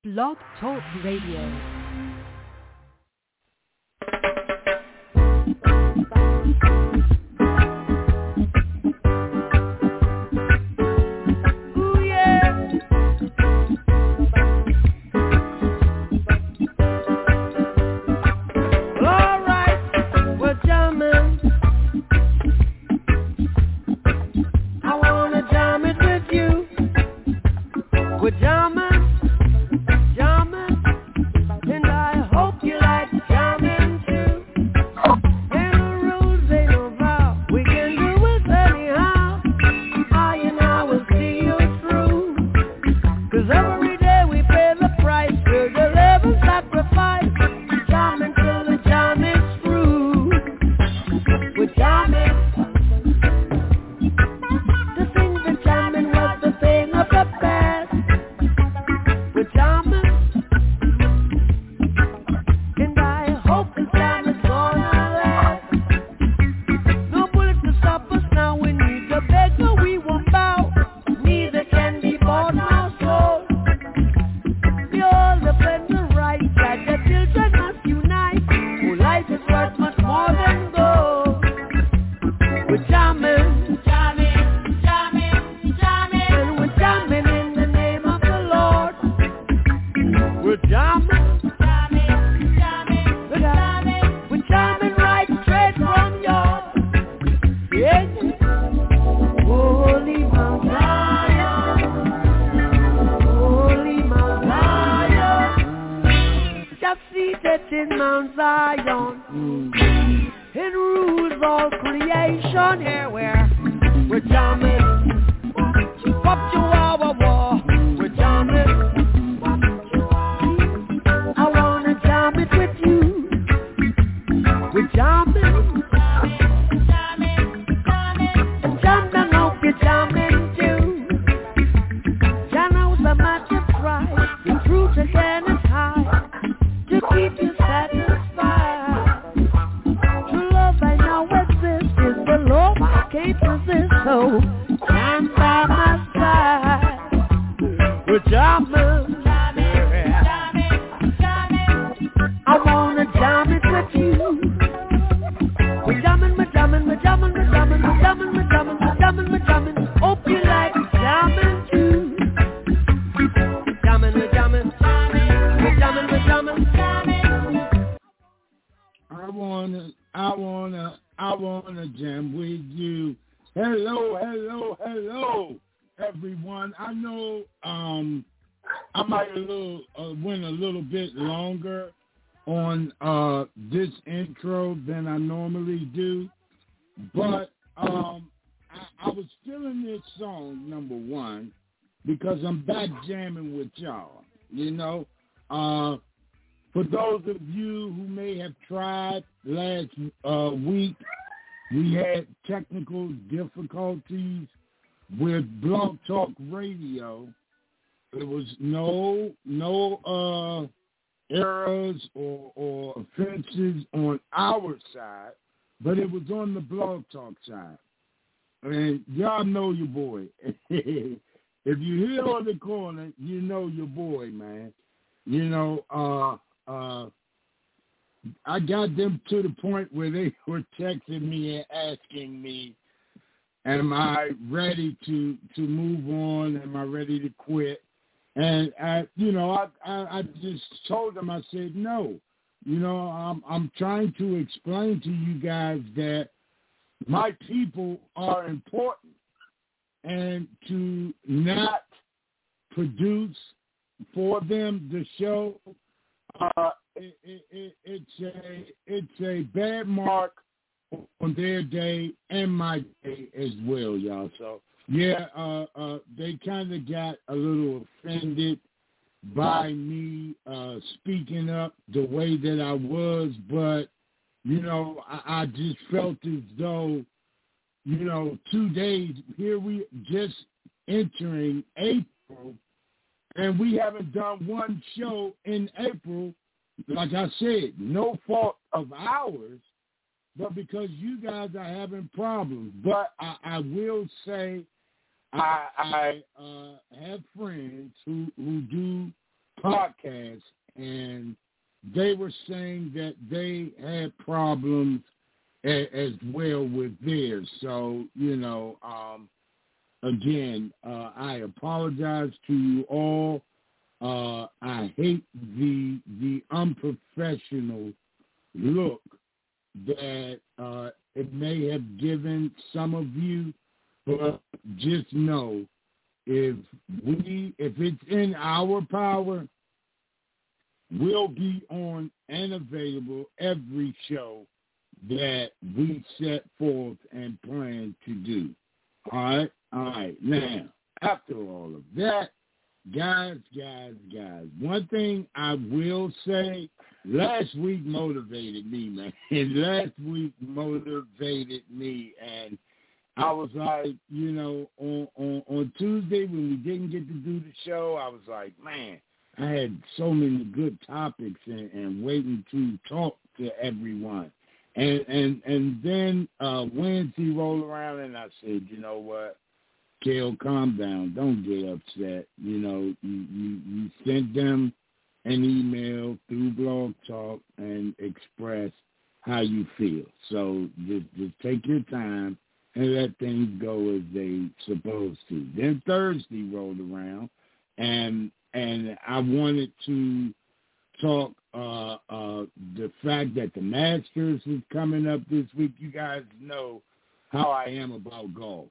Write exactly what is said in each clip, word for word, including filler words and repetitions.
Blog Talk Radio. Because I'm back jamming with y'all, you know. Uh, for those of you who may have tried last uh, week, we had technical difficulties with Blog Talk Radio. There was no no uh, errors or, or offenses on our side, but it was on the Blog Talk side. And y'all know your boy. If you hear on the corner, you know your boy, man. You know, uh, uh, I got them to the point where they were texting me and asking me, am I ready to, to move on? Am I ready to quit? And, I, you know, I, I, I just told them, I said, no. You know, I'm, I'm trying to explain to you guys that my people are important. And to not produce for them the show, uh, it, it, it, it's a it's a bad mark on their day and my day as well, y'all. So yeah, uh, uh, they kind of got a little offended by me uh, speaking up the way that I was, but you know, I, I just felt as though. You know, two days, here we just entering April, and we haven't done one show in April. Like I said, no fault of ours, but because you guys are having problems. But I, I will say I, I uh, have friends who, who do podcast, and they were saying that they had problems a, as well with theirs. So, you know, um, again, uh, I apologize to you all. Uh, I hate the the unprofessional look that uh, it may have given some of you, but just know if we if it's in our power, we'll be on and available every show that we set forth and plan to do. All right? All right. Now, after all of that, guys, guys, guys, one thing I will say, last week motivated me, man. Last week motivated me, and I was like, you know, on, on, on Tuesday when we didn't get to do the show, I was like, man, I had so many good topics and, and waiting to talk to everyone. And and and then uh, Wednesday rolled around, and I said, you know what, Kel, calm down. Don't get upset. You know, you, you, you sent them an email through Blog Talk and express how you feel. So just, just take your time and let things go as they supposed to. Then Thursday rolled around, and and I wanted to talk uh, uh, the fact that the Masters is coming up this week. You guys know how I am about golf.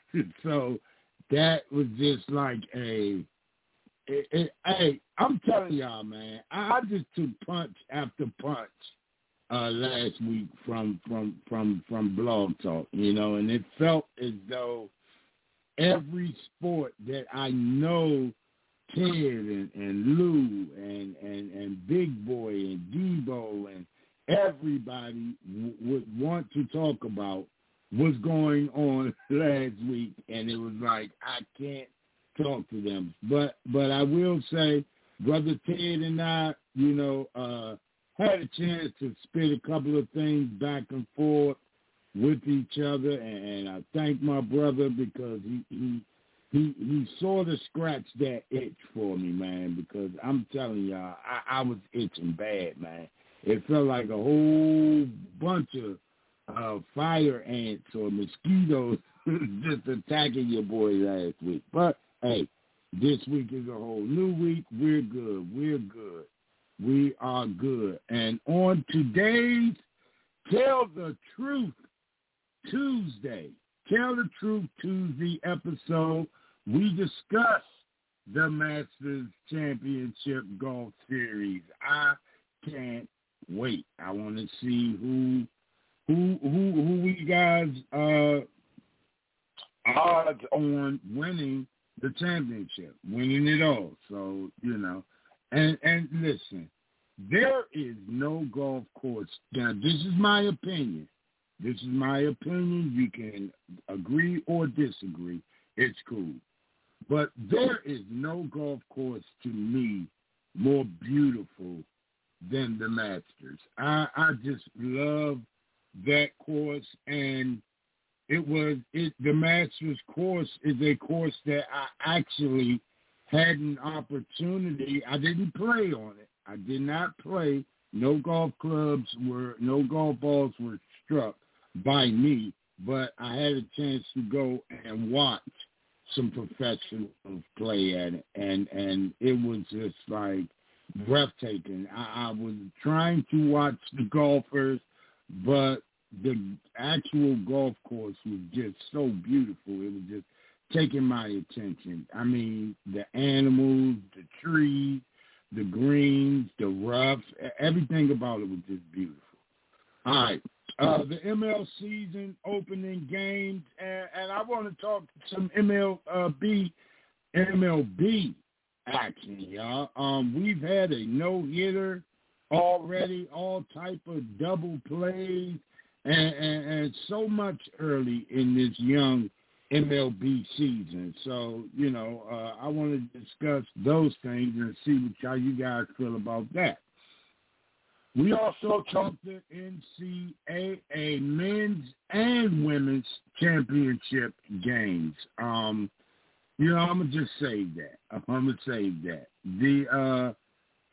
So that was just like a, it, it, hey, I'm telling y'all, man, I, I just took punch after punch uh, last week from, from, from, from Blog Talk, you know, and it felt as though every sport that I know Ted and, and Lou and, and, and Big Boy and Debo and everybody w- would want to talk about was going on last week, and it was like I can't talk to them. But but I will say, Brother Ted and I, you know, uh, had a chance to spit a couple of things back and forth with each other, and, and I thank my brother because he he he, he sort of scratched that itch for me, man, because I'm telling y'all, I, I was itching bad, man. It felt like a whole bunch of Uh, fire ants or mosquitoes just attacking your boy last week. But, hey, this week is a whole new week. We're good. We're good. We are good. And on today's Tell the Truth Tuesday, Tell the Truth Tuesday episode, we discuss the Masters Championship Golf Series. I can't wait. I want to see who Who who who we guys uh, odds on winning the championship, winning it all? So you know, and and listen, there is no golf course. Now this is my opinion. This is my opinion. You can agree or disagree. It's cool, but there is no golf course to me more beautiful than the Masters. I I just love that course, and it was it the Masters course is a course that I actually had an opportunity. I didn't play on it. I did not play. No golf clubs were no golf balls were struck by me, but I had a chance to go and watch some professionals play at it, and and it was just like breathtaking. I, I was trying to watch the golfers, but the actual golf course was just so beautiful. It was just taking my attention. I mean, the animals, the trees, the greens, the roughs, everything about it was just beautiful. All right. Uh, the M L season opening games, and, and I want to talk some M L B, M L B action, y'all. Um, we've had a no-hitter already, all type of double plays, and, and, and so much early in this young M L B season. So, you know, uh, I want to discuss those things and see what, how you guys feel about that. We also talked the N C A A men's and women's championship games. Um, you know, I'm going to just say that. I'm going to say that. The uh,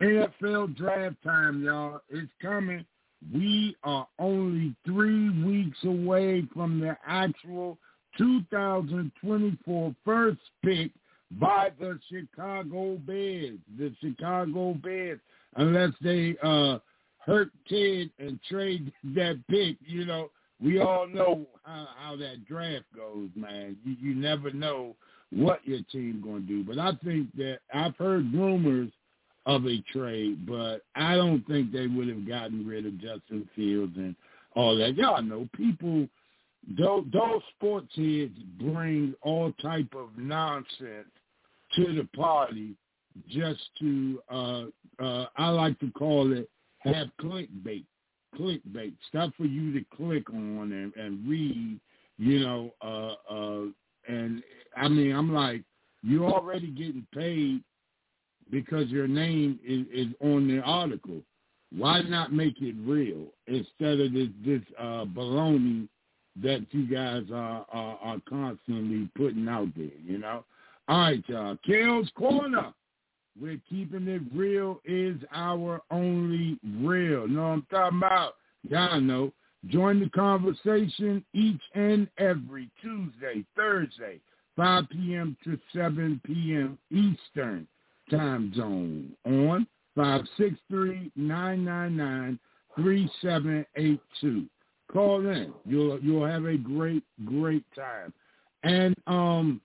N F L draft time, y'all. It's coming. We are only three weeks away from the actual two thousand twenty-four first pick by the Chicago Bears. The Chicago Bears, unless they uh, hurt Ted and trade that pick, you know, we all know how, how that draft goes, man. You, you never know what your team going to do. But I think that I've heard rumors of a trade, but I don't think they would have gotten rid of Justin Fields and all that. Y'all know people, those, those sports heads bring all type of nonsense to the party just to, uh, uh, I like to call it, have clickbait. Clickbait, stuff for you to click on and, and read, you know, uh, uh, and I mean, I'm like, you're already getting paid because your name is, is on the article. Why not make it real instead of this, this uh, baloney that you guys are, are, are constantly putting out there, you know? All right, y'all. Kale's Corner. We're keeping it real is our only real. Know what I'm talking about? Y'all know. Join the conversation each and every Tuesday, Thursday, five p.m. to seven p.m. Eastern time zone on five six three, nine nine nine, three seven eight two. Call in. You'll you'll have a great, great time. And um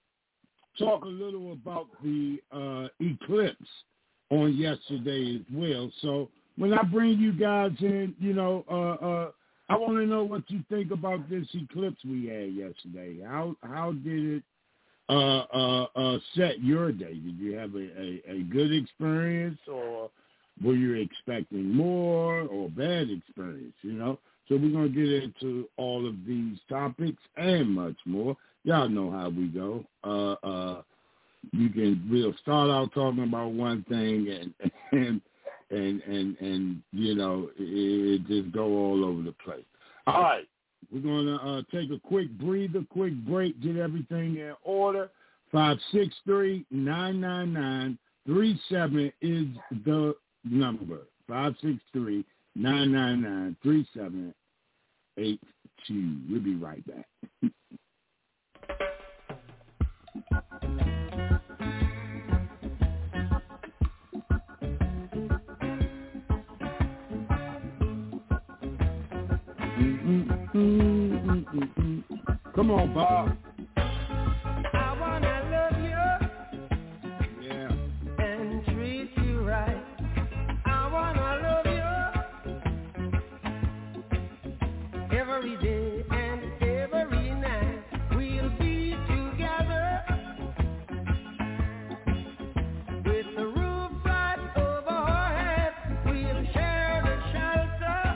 talk a little about the uh, eclipse on yesterday as well. So when I bring you guys in, you know, uh, uh, I want to know what you think about this eclipse we had yesterday. How how did it uh, uh, uh, set your day? Did you have a, a, a good experience, or were you expecting more or bad experience, you know? So we're going to get into all of these topics and much more. Y'all know how we go. Uh, uh, you can, we'll start out talking about one thing and, and, and, and, and you know, it, it just go all over the place. All right. We're going to uh, take a quick breather, quick break, get everything in order. five six three, nine nine nine, three seven is the number. five six three, nine nine nine, three seven eight two. We'll be right back. Come on, Bob. I wanna love you, Yeah. and treat you right. I wanna love you every day and every night. We'll be together with the roof right over our heads. We'll share the shelter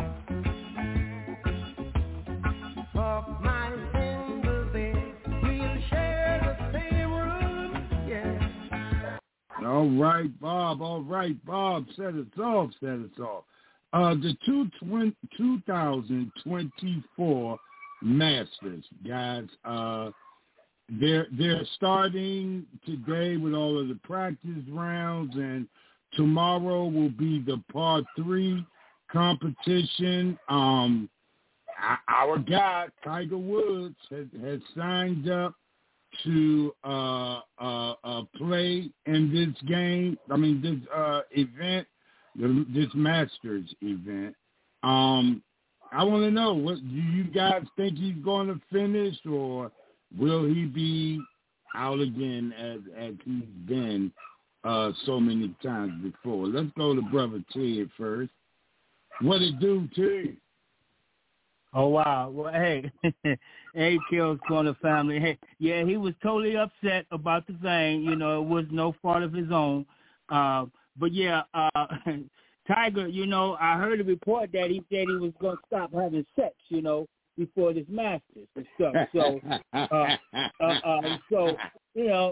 of my single bed. We'll share the same room, yeah. All right, Bob. All right, Bob. Set us off. Set us off. Uh, the two thousand twenty-four Masters, guys. Uh, they're they're starting today with all of the practice rounds, and tomorrow will be the par three competition. Um, our guy Tiger Woods has, has signed up to uh, uh, uh, play in this game. I mean, this uh, event, this Masters event. Um, I want to know, what do you guys think he's going to finish, or will he be out again as as he's been uh, so many times before? Let's go to Brother Ted first. What it do, Ted? Oh, wow. Well, hey, hey, Kale's Corner family. Hey, yeah, he was totally upset about the thing. You know, it was no fault of his own. Uh, but, yeah, uh, Tiger, you know, I heard a report that he said he was going to stop having sex, you know, before this Masters and stuff. So, uh, uh, uh, so you know,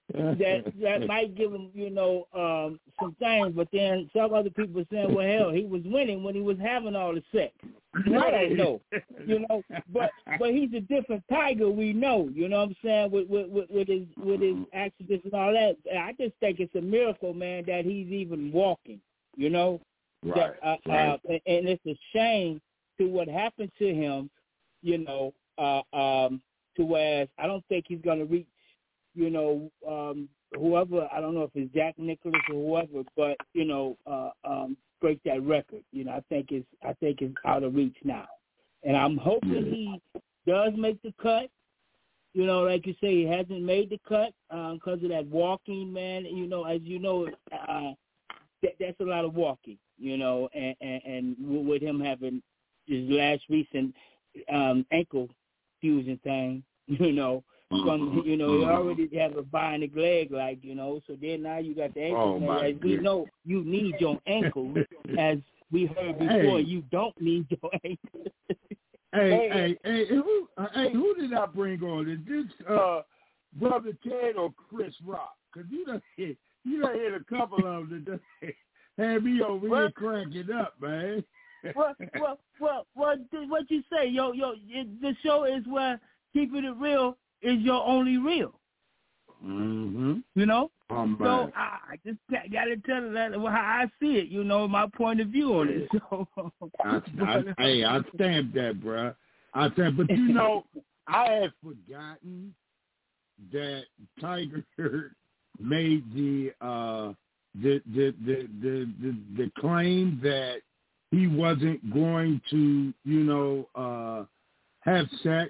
that that might give him, you know, um, some things. But then some other people are saying, well, hell, he was winning when he was having all the sex. I don't know, you know. But but he's a different Tiger, we know. You know what I'm saying? With with with, with his with his accidents and all that. I just think it's a miracle, man, that he's even walking. You know, right? That, uh, right. uh, and it's a shame to what happened to him. You know, uh, um, to whereas I don't think he's going to reach. You know, um, whoever, I don't know if it's Jack Nicklaus or whoever, but, you know, uh, um, break that record. You know, I think it's I think it's out of reach now. And I'm hoping he does make the cut. You know, like you say, he hasn't made the cut because um, of that walking, man. You know, as you know, uh, that, that's a lot of walking, you know, and, and, and with him having his last recent um, ankle fusion thing, you know, from, you know, he already have a bionic leg, like, you know, so then now you got the ankle. Oh, as we know, you need your ankle. As we heard before, hey. you don't need your ankle. Hey, hey, hey, who, uh, hey, who did I bring on? Is this uh, Brother Ted or Chris Rock? Because you done hit, you done hit a couple of them that had me over here cracking up, man. well, well, well, well, what you say, yo, yo, it, the show is where keeping it real is your only real. Mm-hmm. You know? Oh, so I, I just got to tell you that how I see it, you know, my point of view on it. So, I, I, hey, I stamped that, bro. I stamped, but you know, I had forgotten that Tiger made the, uh, the, the, the, the, the, the claim that he wasn't going to, you know, uh, have sex.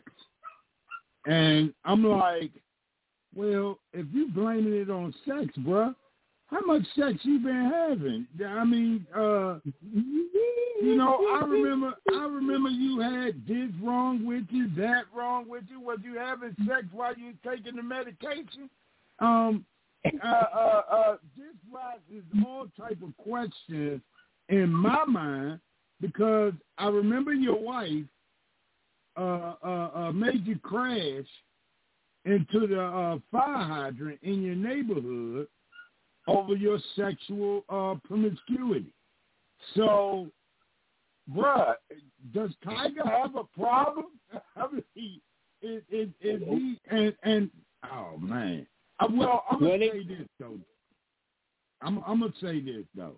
And I'm like, well, if you blaming it on sex, bruh, how much sex you been having? I mean, uh, you know, I remember, I remember you had this wrong with you, that wrong with you. Was you having sex while you taking the medication? Um, uh, uh, uh, this raises all type of questions in my mind because I remember your wife uh, uh, uh, made you crash into the uh, fire hydrant in your neighborhood over your sexual uh, promiscuity. So, bruh, does Tiger have a problem? I mean, is, is, is he, and, and, oh, man. Uh, well, I'm going to say this, though. I'm, I'm going to say this, though.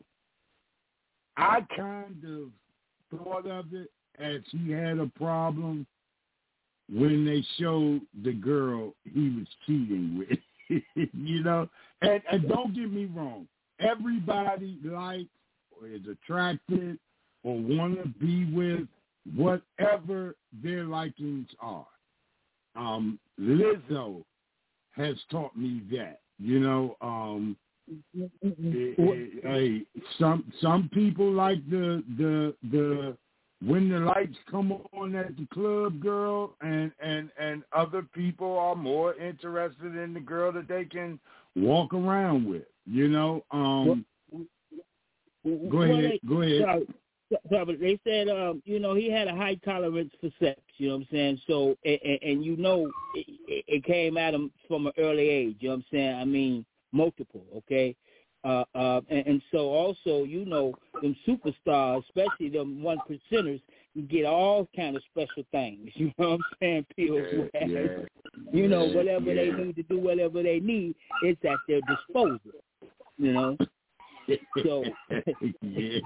I kind of thought of it as he had a problem when they showed the girl he was cheating with, you know? And, and don't get me wrong. Everybody likes or is attracted or want to be with whatever their likings are. Um, Lizzo has taught me that, you know, um, it, it, hey, some some people like the the the when the lights come on at the club girl, and, and, and other people are more interested in the girl that they can walk around with, you know. Um, well, go ahead, they, go ahead. Sorry, sorry, they said, um, you know, he had a high tolerance for sex, you know what I'm saying? So, and, and you know, it, it came at him from an early age, you know what I'm saying? I mean, multiple, okay? Uh, uh, and, and so also, you know, them superstars, especially them one percenters, get all kind of special things. You know what I'm saying? Pills, yeah, yeah, you know, yeah, whatever yeah. they need to do, whatever they need, it's at their disposal. You know. So, yeah.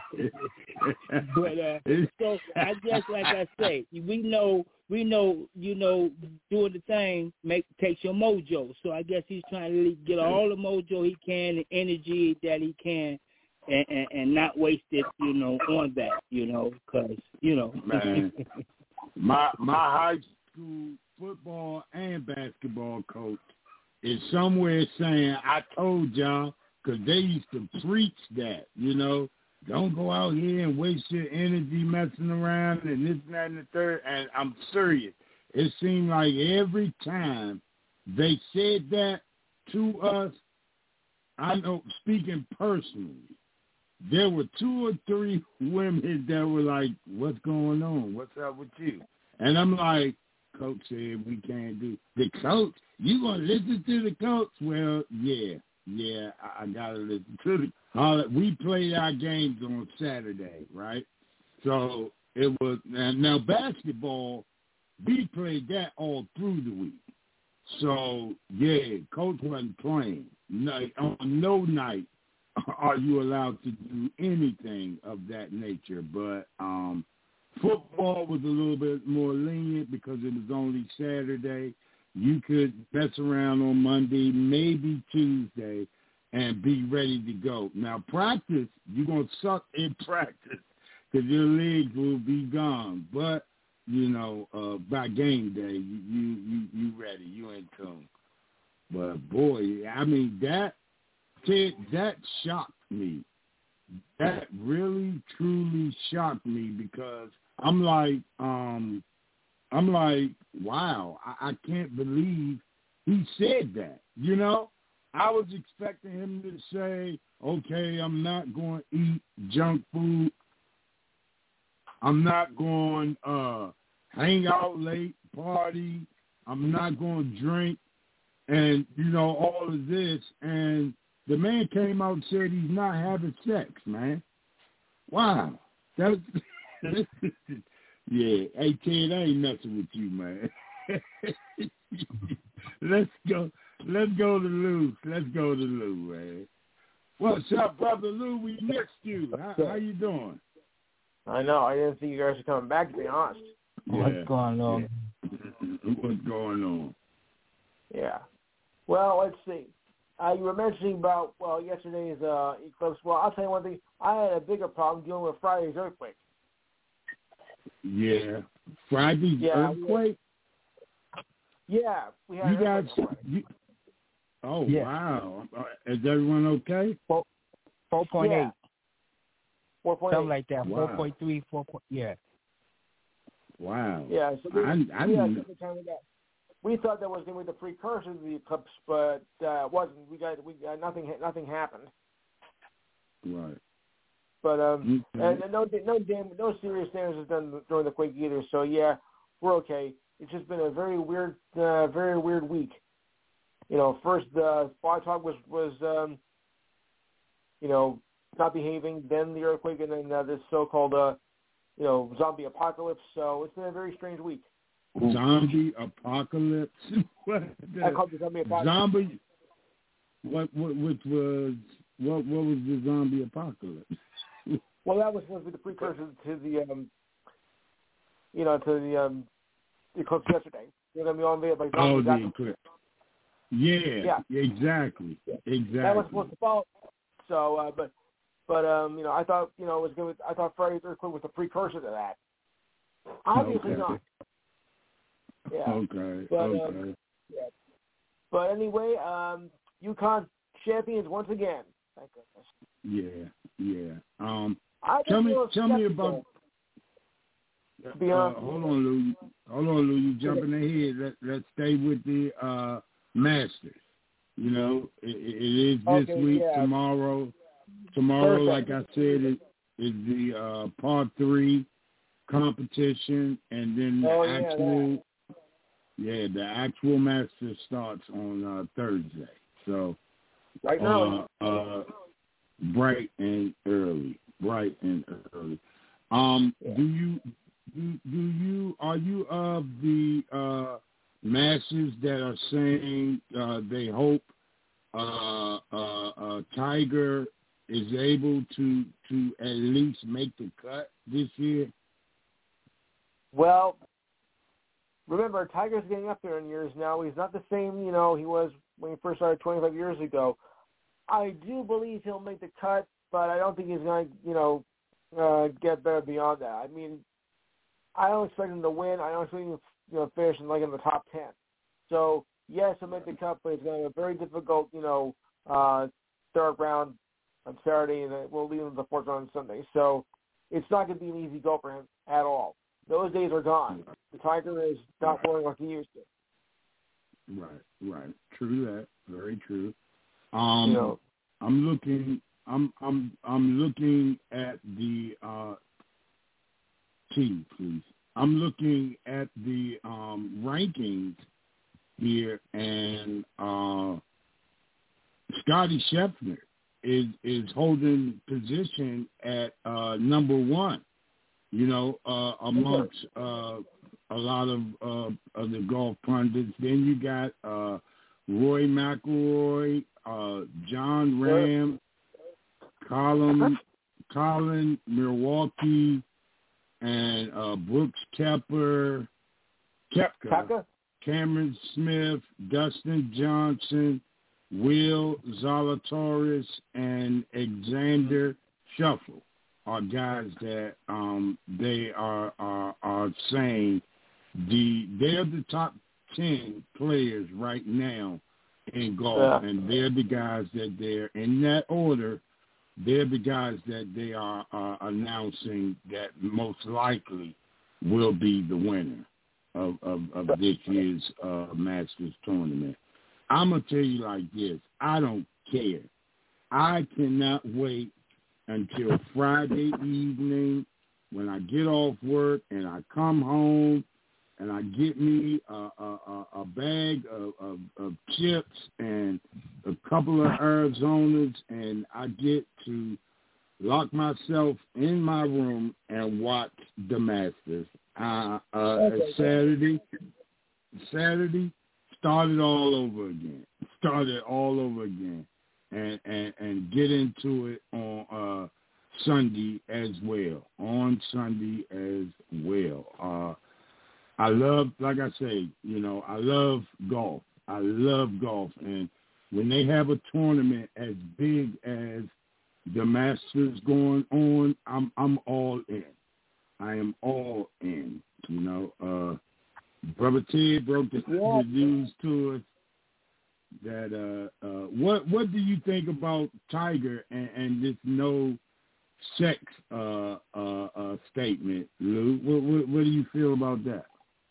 but uh, so I guess, like I say, we know, we know, you know, doing the thing make takes your mojo. So I guess he's trying to get all the mojo he can, the energy that he can, and, and, and not waste it, you know, on that, you know, because you know, man, my my high school football and basketball coach is somewhere saying, "I told y'all." Because they used to preach that, you know, don't go out here and waste your energy messing around and this, and that, and the third. And I'm serious. It seemed like every time they said that to us, I know, speaking personally, there were two or three women that were like, what's going on? What's up with you? And I'm like, coach said we can't do. The coach, you gonna listen to the coach? Well, yeah, yeah, I, I gotta listen to the. Uh, we played our games on Saturday, right? So it was now, now basketball. We played that all through the week. So yeah, coach wasn't playing. No, on no night are you allowed to do anything of that nature. But um, football was a little bit more lenient because it was only Saturday. You could mess around on Monday, maybe Tuesday, and be ready to go. Now, practice, you're going to suck in practice because your legs will be gone. But, you know, uh, by game day, you, you, you, you ready. You in tune. But, boy, I mean, that, Ted, that shocked me. That really, truly shocked me because I'm like, um, I'm like, wow, I, I can't believe he said that, you know? I was expecting him to say, okay, I'm not going to eat junk food. I'm not going to uh, hang out late, party. I'm not going to drink and, you know, all of this. And the man came out and said he's not having sex, man. Wow. That was, yeah. Hey, Ted, I ain't messing with you, man. Let's go. Let's go to Lou. Let's go to Lou, man. What's up, brother Lou? We missed you. How, how you doing? I know. I didn't think you guys were coming back, to be honest. Yeah. What's going on? Yeah. What's going on? Yeah. Well, let's see. Uh, you were mentioning about, well, yesterday's uh, eclipse. Well, I'll tell you one thing. I had a bigger problem dealing with Friday's earthquake. Yeah. Friday's yeah, earthquake? We, yeah. We had you guys, you, oh, yeah. wow. Is everyone okay? four point eight. Yeah. four point eight. Something like that. Wow. four point three, four. Yeah. Wow. Yeah. So we, I, I yeah, didn't we thought that was going to be the precursor to the eclipse, but uh, it wasn't. We got we got nothing. Nothing happened. Right. But um, okay. and, and no no dam- no serious damage was done during the quake either. So yeah, we're okay. It's just been a very weird, uh, very weird week. You know, first uh, Blog Talk was was um, you know, not behaving. Then the earthquake, and then uh, this so-called uh, you know, zombie apocalypse. So it's been a very strange week. Zombie apocalypse. What I called the zombie apocalypse. Zombie. What? What? Which was? What? What was the zombie apocalypse? Well, that was supposed to be the precursor to the, um, you know, to the um, eclipse yesterday. You're going to be on there by Oh, zombies. the eclipse. Yeah. Yeah. Exactly. Yeah. Exactly. That was supposed to follow. So, uh, but, but um, you know, I thought, you know, it was going. I thought Friday's earthquake was the precursor to that. Obviously okay. not. Yeah. Okay. But, okay. Um, yeah. But anyway, um, UConn champions once again. Thank goodness. Yeah. Yeah. Um. I Tell me. Tell me skeptical. about. To be Uh, honest, hold on, Lou. Hold on, Lou. You jumping ahead. Let Let's stay with the uh, Masters. You know, it, it is this okay, week. yeah. Tomorrow. Tomorrow, Thursday. like I said, it is the uh, part three competition, and then the Oh, yeah, actual. Yeah, the actual Masters starts on uh, Thursday. So. Right now. Uh, uh, bright and early. Bright and early. Um, Yeah. do you do, do you are you of the uh, masses that are saying uh, they hope uh, uh, uh, Tiger is able to to at least make the cut this year? Well, remember, Tiger's getting up there in years now. He's not the same, you know, he was when he first started twenty-five years ago. I do believe he'll make the cut, but I don't think he's going to, you know, uh, get better beyond that. I mean, I don't expect him to win. I don't expect him to, you know, finish in, like in the top ten. So, yes, he'll make the cut, but it's going to be a very difficult, you know, uh, third round on Saturday, and then we'll leave him the fourth round on Sunday. So it's not going to be an easy go for him at all. Those days are gone. The Tiger is not playing like he used to. Right, right. True that. Very true. Um, You know, I'm looking. I'm I'm I'm looking at the uh, tee, please. I'm looking at the um, rankings here, and uh, Scotty Scheffler is is holding position at uh, number one. You know, uh, amongst uh, a lot of uh, of the golf pundits. Then you got uh, Roy McIlroy, uh, John Ram, Colin Colin Milwaukee, and uh, Brooks Koepka, Koepka, Cameron Smith, Dustin Johnson, Will Zalatoris, and Alexander Schauffele are guys that um, they are, are are saying the they're the top ten players right now in golf, yeah. and they're the guys that they're in that order. They're the guys that they are uh, announcing that most likely will be the winner of, of, of this year's uh, Masters tournament. I'm going to tell you like this. I don't care. I cannot wait until Friday evening when I get off work and I come home and I get me a, a, a bag of, of, of chips and a couple of Arizonas, and I get to lock myself in my room and watch the Masters. Uh, uh, okay. Saturday, Saturday, started all over again. Started all over again, and and, and get into it on uh, Sunday as well. On Sunday as well. Uh, I love, like I say, you know, I love golf. I love golf. And when they have a tournament as big as the Masters going on, I'm I'm all in. I am all in, you know. Uh, Brother Ted broke the, yeah. the news to us that uh, uh, what what do you think about Tiger and, and this no sex uh, uh, uh, statement, Lou? What, what, what do you feel about that?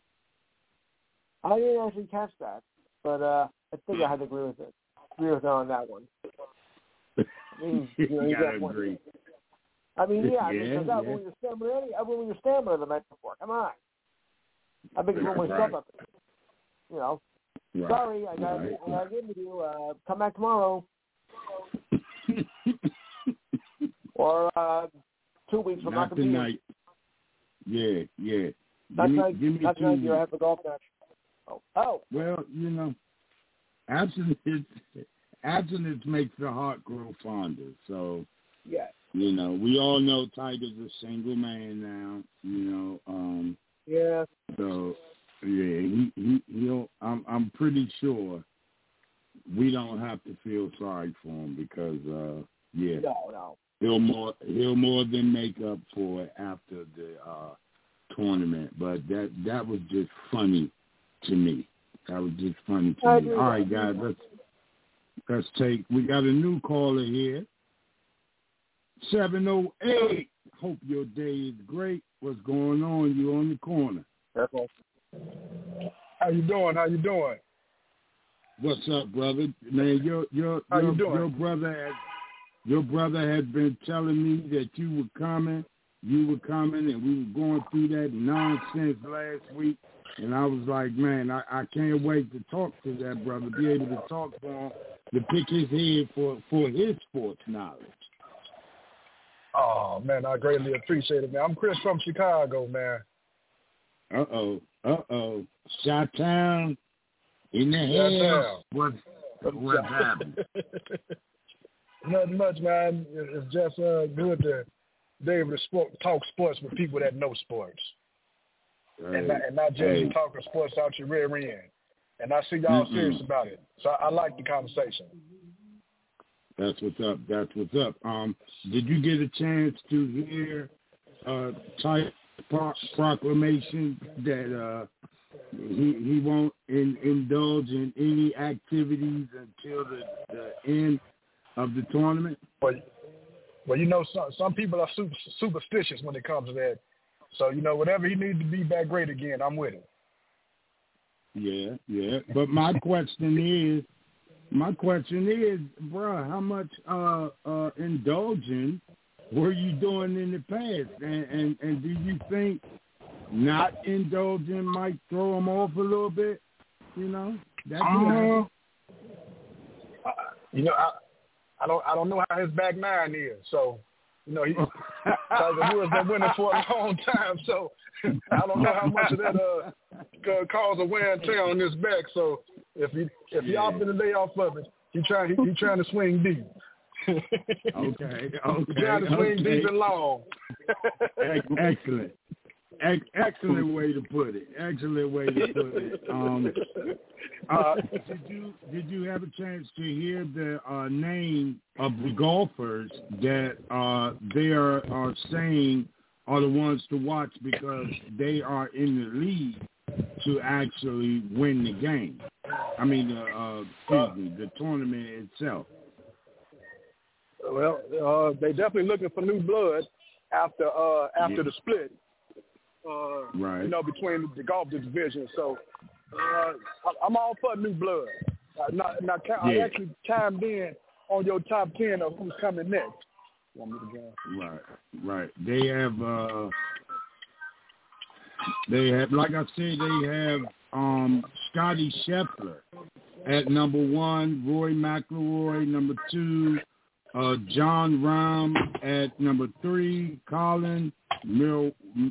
I didn't actually catch that, but uh, I think I had to agree with it. Agree with her on that one. I mean, you know, you gotta agree. I mean, yeah, I mean, yeah, because I yeah. ruined your stamina. I ruined your stamina the night before. Come on, I've been doing myself right. up. You know, right. sorry, I got right. I got to get with you. Uh, come back tomorrow, or uh, two weeks from not not tonight. Yeah, yeah. Not give tonight. Me, give me not two tonight. You have a golf match. Oh, oh. Well, you know, abstinence abstinence makes the heart grow fonder. So, yeah. You know, we all know Tiger's a single man now. You know, um, yeah. So, yeah, he he he'll. I'm I'm pretty sure we don't have to feel sorry for him because, uh, yeah, no, no, he'll more he'll more than make up for it after the uh, tournament. But that that was just funny to me. That was just funny to I me. All right, guys, let's let's take. We got a new caller here. seven oh eight. Hope your day is great. What's going on? You on the corner. Careful. How you doing? How you doing? What's up, brother? Man, your your How your, you doing? your brother had your brother had been telling me that you were coming. You were coming, and we were going through that nonsense last week. And I was like, man, I, I can't wait to talk to that brother, be able to talk to him, to pick his head for, for his sports knowledge. Oh, man, I greatly appreciate it, man. I'm Chris from Chicago, man. Uh-oh, uh-oh. Chi-Town in the house. What, what's happening? Nothing much, man. It's just uh, good to be able to sport, talk sports with people that know sports. Hey, and, not, and not just hey. talking sports out your rear end. And I see y'all Mm-mm. serious about it. So I, I like the conversation. That's what's up. That's what's up. Um, did you get a chance to hear uh, Ty's pro- proclamation that uh, he he won't in, indulge in any activities until the, the end of the tournament? Well, well, you know, some some people are super, superstitious when it comes to that. So, you know, whatever he needs to be back great again, I'm with it. Yeah, yeah. But my question is, my question is, bro, how much uh, uh, indulging were you doing in the past? And, and, and do you think not indulging might throw him off a little bit? You know, that's uh, uh, you know, I, I don't, I don't know how his back nine is. So, you know, he, Tiger Woods been winning for a long time. So, I don't know how much of that uh cause a wear and tear on his back. So, if he if he yeah. opted to lay off of it, he trying he, he trying to swing deep. okay, okay, trying to swing okay. deep and long. Excellent. Excellent way to put it. Excellent way to put it. Um, uh, did you did you have a chance to hear the uh, name of the golfers that uh, they are, are saying are the ones to watch because they are in the lead to actually win the game? I mean, uh, uh, excuse me, the tournament itself. Well, uh, they definitely looking for new blood after uh, after yeah. the split. Uh, right. You know, between the golf division. So uh, I'm all for new blood. Uh, now, now I yeah. actually chimed in on your top ten of who's coming next. Want me to go? Right, right. They have, uh, they have, like I said, they have um, Scotty Scheffler at number one, Rory McIlroy number two, uh, John Rahm at number three, Colin Mil.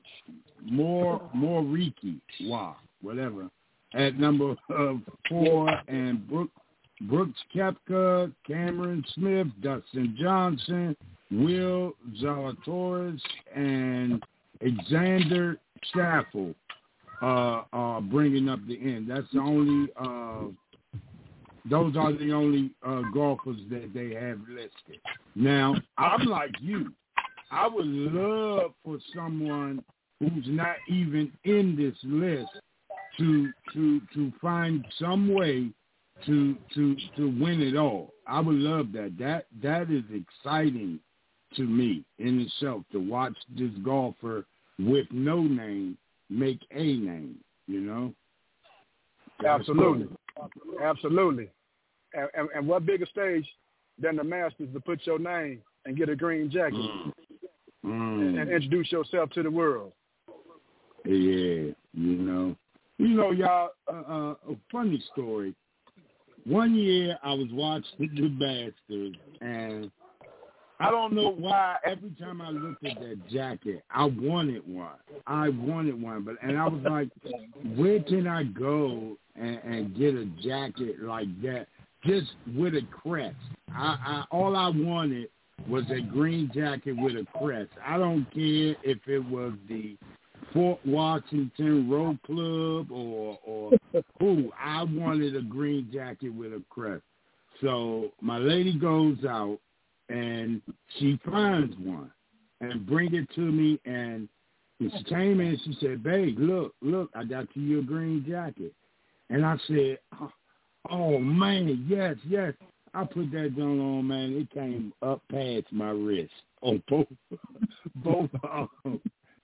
More, more Riki, wow, whatever, at number uh, four, and Brooke, Brooks Koepka, Cameron Smith, Dustin Johnson, Will Zalatoris, and Alexander Staffel uh, are bringing up the end. That's the only, uh, those are the only uh, golfers that they have listed. Now, I'm like you. I would love for someone who's not even in this list to to to find some way to to to win it all. I would love that. That that is exciting to me in itself to watch this golfer with no name make a name. You know. Absolutely, absolutely. And, and, and what bigger stage than the Masters to put your name and get a green jacket mm. Mm. And, and introduce yourself to the world. Yeah, you know. You know, y'all, uh, uh, a funny story. One year I was watching the Masters, and I don't know why every time I looked at that jacket, I wanted one. I wanted one, but and I was like, where can I go and, and get a jacket like that, just with a crest? I, I all I wanted was a green jacket with a crest. I don't care if it was the Fort Washington Row Club or or who. I wanted a green jacket with a crest. So my lady goes out and she finds one and bring it to me, and she came in and she said, babe, look, look, I got you your green jacket. And I said, oh, oh man, yes, yes. I put that gun on, man. It came up past my wrist on both, both of them.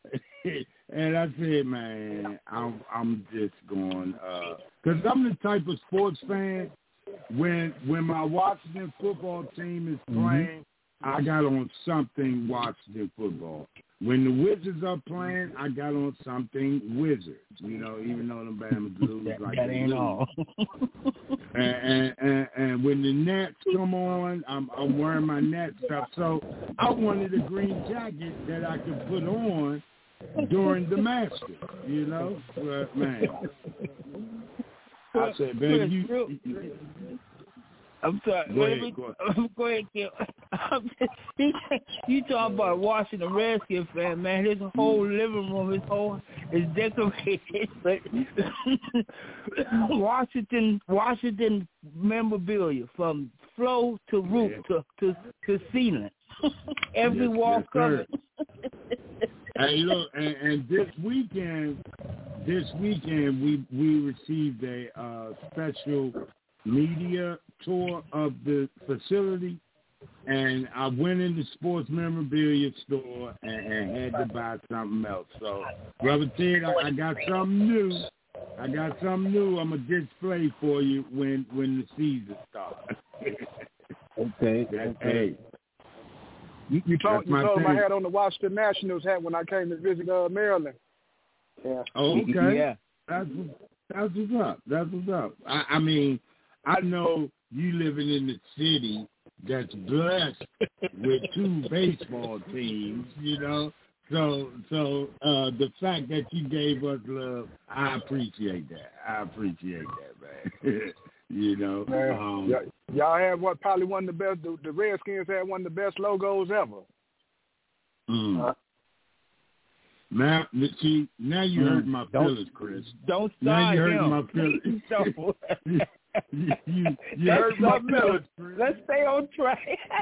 And I said, man, I'm, I'm just going, because uh, I'm the type of sports fan, when when my Washington football team is playing, mm-hmm. I got on something Washington football. When the Wizards are playing, I got on something Wizards, you know, even though the Bama's lose that, like that they ain't lose. all. and, and, and, and when the Nets come on, I'm, I'm wearing my Nets stuff. So I wanted a green jacket that I could put on during the Masters, you know. But, man, I said, baby, you... you I'm sorry. Go Let ahead, me, go ahead. Go ahead, Kim. You talking about Washington Redskins fan, man. His whole living room, his whole is decorated, but Washington, Washington memorabilia from floor to roof yeah. to, to to ceiling. Every yes, wall yes, covered. Hey, look, and, and this weekend, this weekend we we received a uh, special media tour of the facility, and I went in the sports memorabilia store and, and had to buy something else. So, Brother Ted, I, I got something new. I got something new I'm going to display for you when, when the season starts. Okay. That, okay. Hey. You, you told, you told him I thing. had on the Washington Nationals hat when I came to visit uh, Maryland. Yeah. Oh, okay. Yeah. That's that's what's up. That's what's up. I, I mean, I know you living in the city that's blessed with two baseball teams, you know. So so uh, the fact that you gave us love, I appreciate that. I appreciate that, man. You know. Man, Um, y- y'all had what probably one of the best. The, the Redskins had one of the best logos ever. mm. Now, see, now you Mm. hurt my Don't- feelings, Chris. Don't Now start you hurt him. my feelings. Don't. you you, you Let's hurt my stop him. feelings, Chris. Let's stay on track.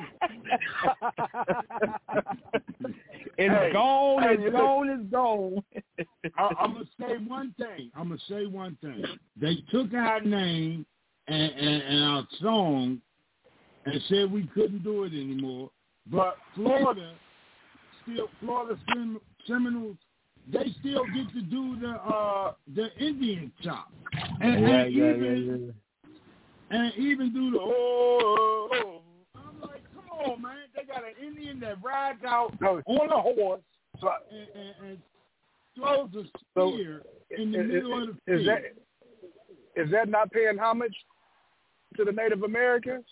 It's Hey, gone. hey, It's look. gone. It's gone. I, I'm gonna say one thing. I'm gonna say one thing. They took our name and, and, and our song and said we couldn't do it anymore. But Florida, still Florida Sem- Seminoles, they still get to do the uh, the Indian chop, and, Yeah, and yeah, even yeah, and even do the oh, oh, oh. I'm like, come on, man. They got an Indian that rides out No, on a horse so, and, and, and throws a So, spear in the is, middle of the is field. that is that not paying homage to the Native Americans,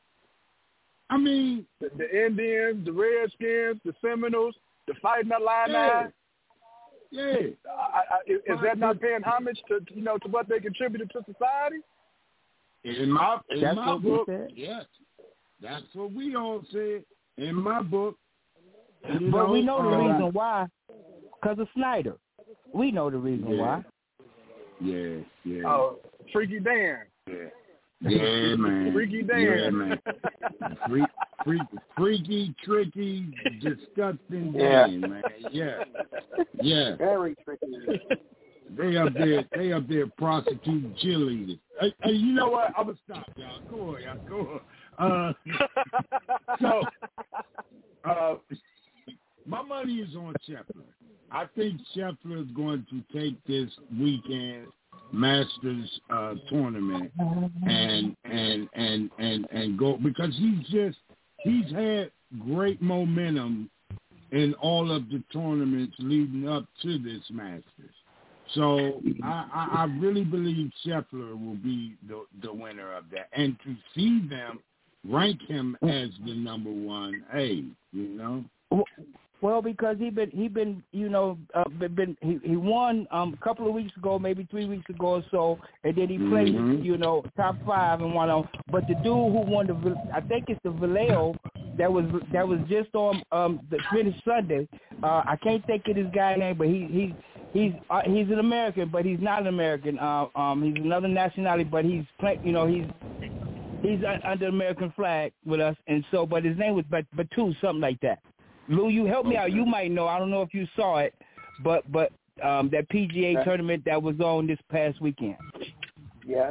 I mean, the, the Indians, the Redskins, the Seminoles, the Fighting Illini? yeah, yeah. I, I, is is that not paying homage to you know to what they contributed to society? In my in That's my what we book, said. yes, that's what we all said in my book. You But know, we know the uh, reason why. Because of Snyder. We know the reason Yeah. why. Yeah, yeah, Oh, Freaky Dan. yeah, yeah, man. Freaky Dan. Yeah, man. Freak, freak, freaky, tricky, disgusting Yeah. Dan, man. Yeah, yeah. Very tricky. They up there, they up there prosecuting cheerleaders. Hey, hey, you know what? I'm gonna stop, y'all. Go on, y'all. Go on. Uh, so, uh, my money is on Scheffler. I think Scheffler is going to take this weekend Masters uh, tournament and and and and and go because he's just he's had great momentum in all of the tournaments leading up to this Masters. So I, I, I really believe Scheffler will be the, the winner of that. And to see them rank him as the number one, hey, you know. Well, because he been he been you know uh, been, been he, he won um, a couple of weeks ago, maybe three weeks ago or so, and then he played Mhm. you know top five and won on. But the dude who won the I think it's the Vallejo that was that was just on um, the finished Sunday. Uh, I can't think of this guy's name, but he he he's uh, he's an American, but he's not an American. Uh, um, he's another nationality, but he's play, you know he's. He's under American flag with us, and so, but his name was Batu, something like that. Lou, you help me out. You might know. I don't know if you saw it, but but um, that P G A Okay. tournament that was on this past weekend. Yes.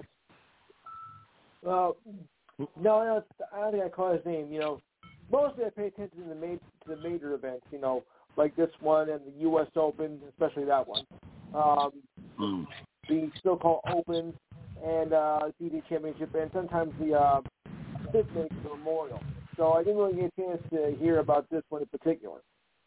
Well, no, no, I don't think I call his name. You know, mostly I pay attention to the major, to the major events. You know, like this one and the U S Open, especially that one. Um, Mm. the so-called Open and uh, P G A Championship, and sometimes the uh, Fifth Memorial. So I didn't really get a chance to hear about this one in particular.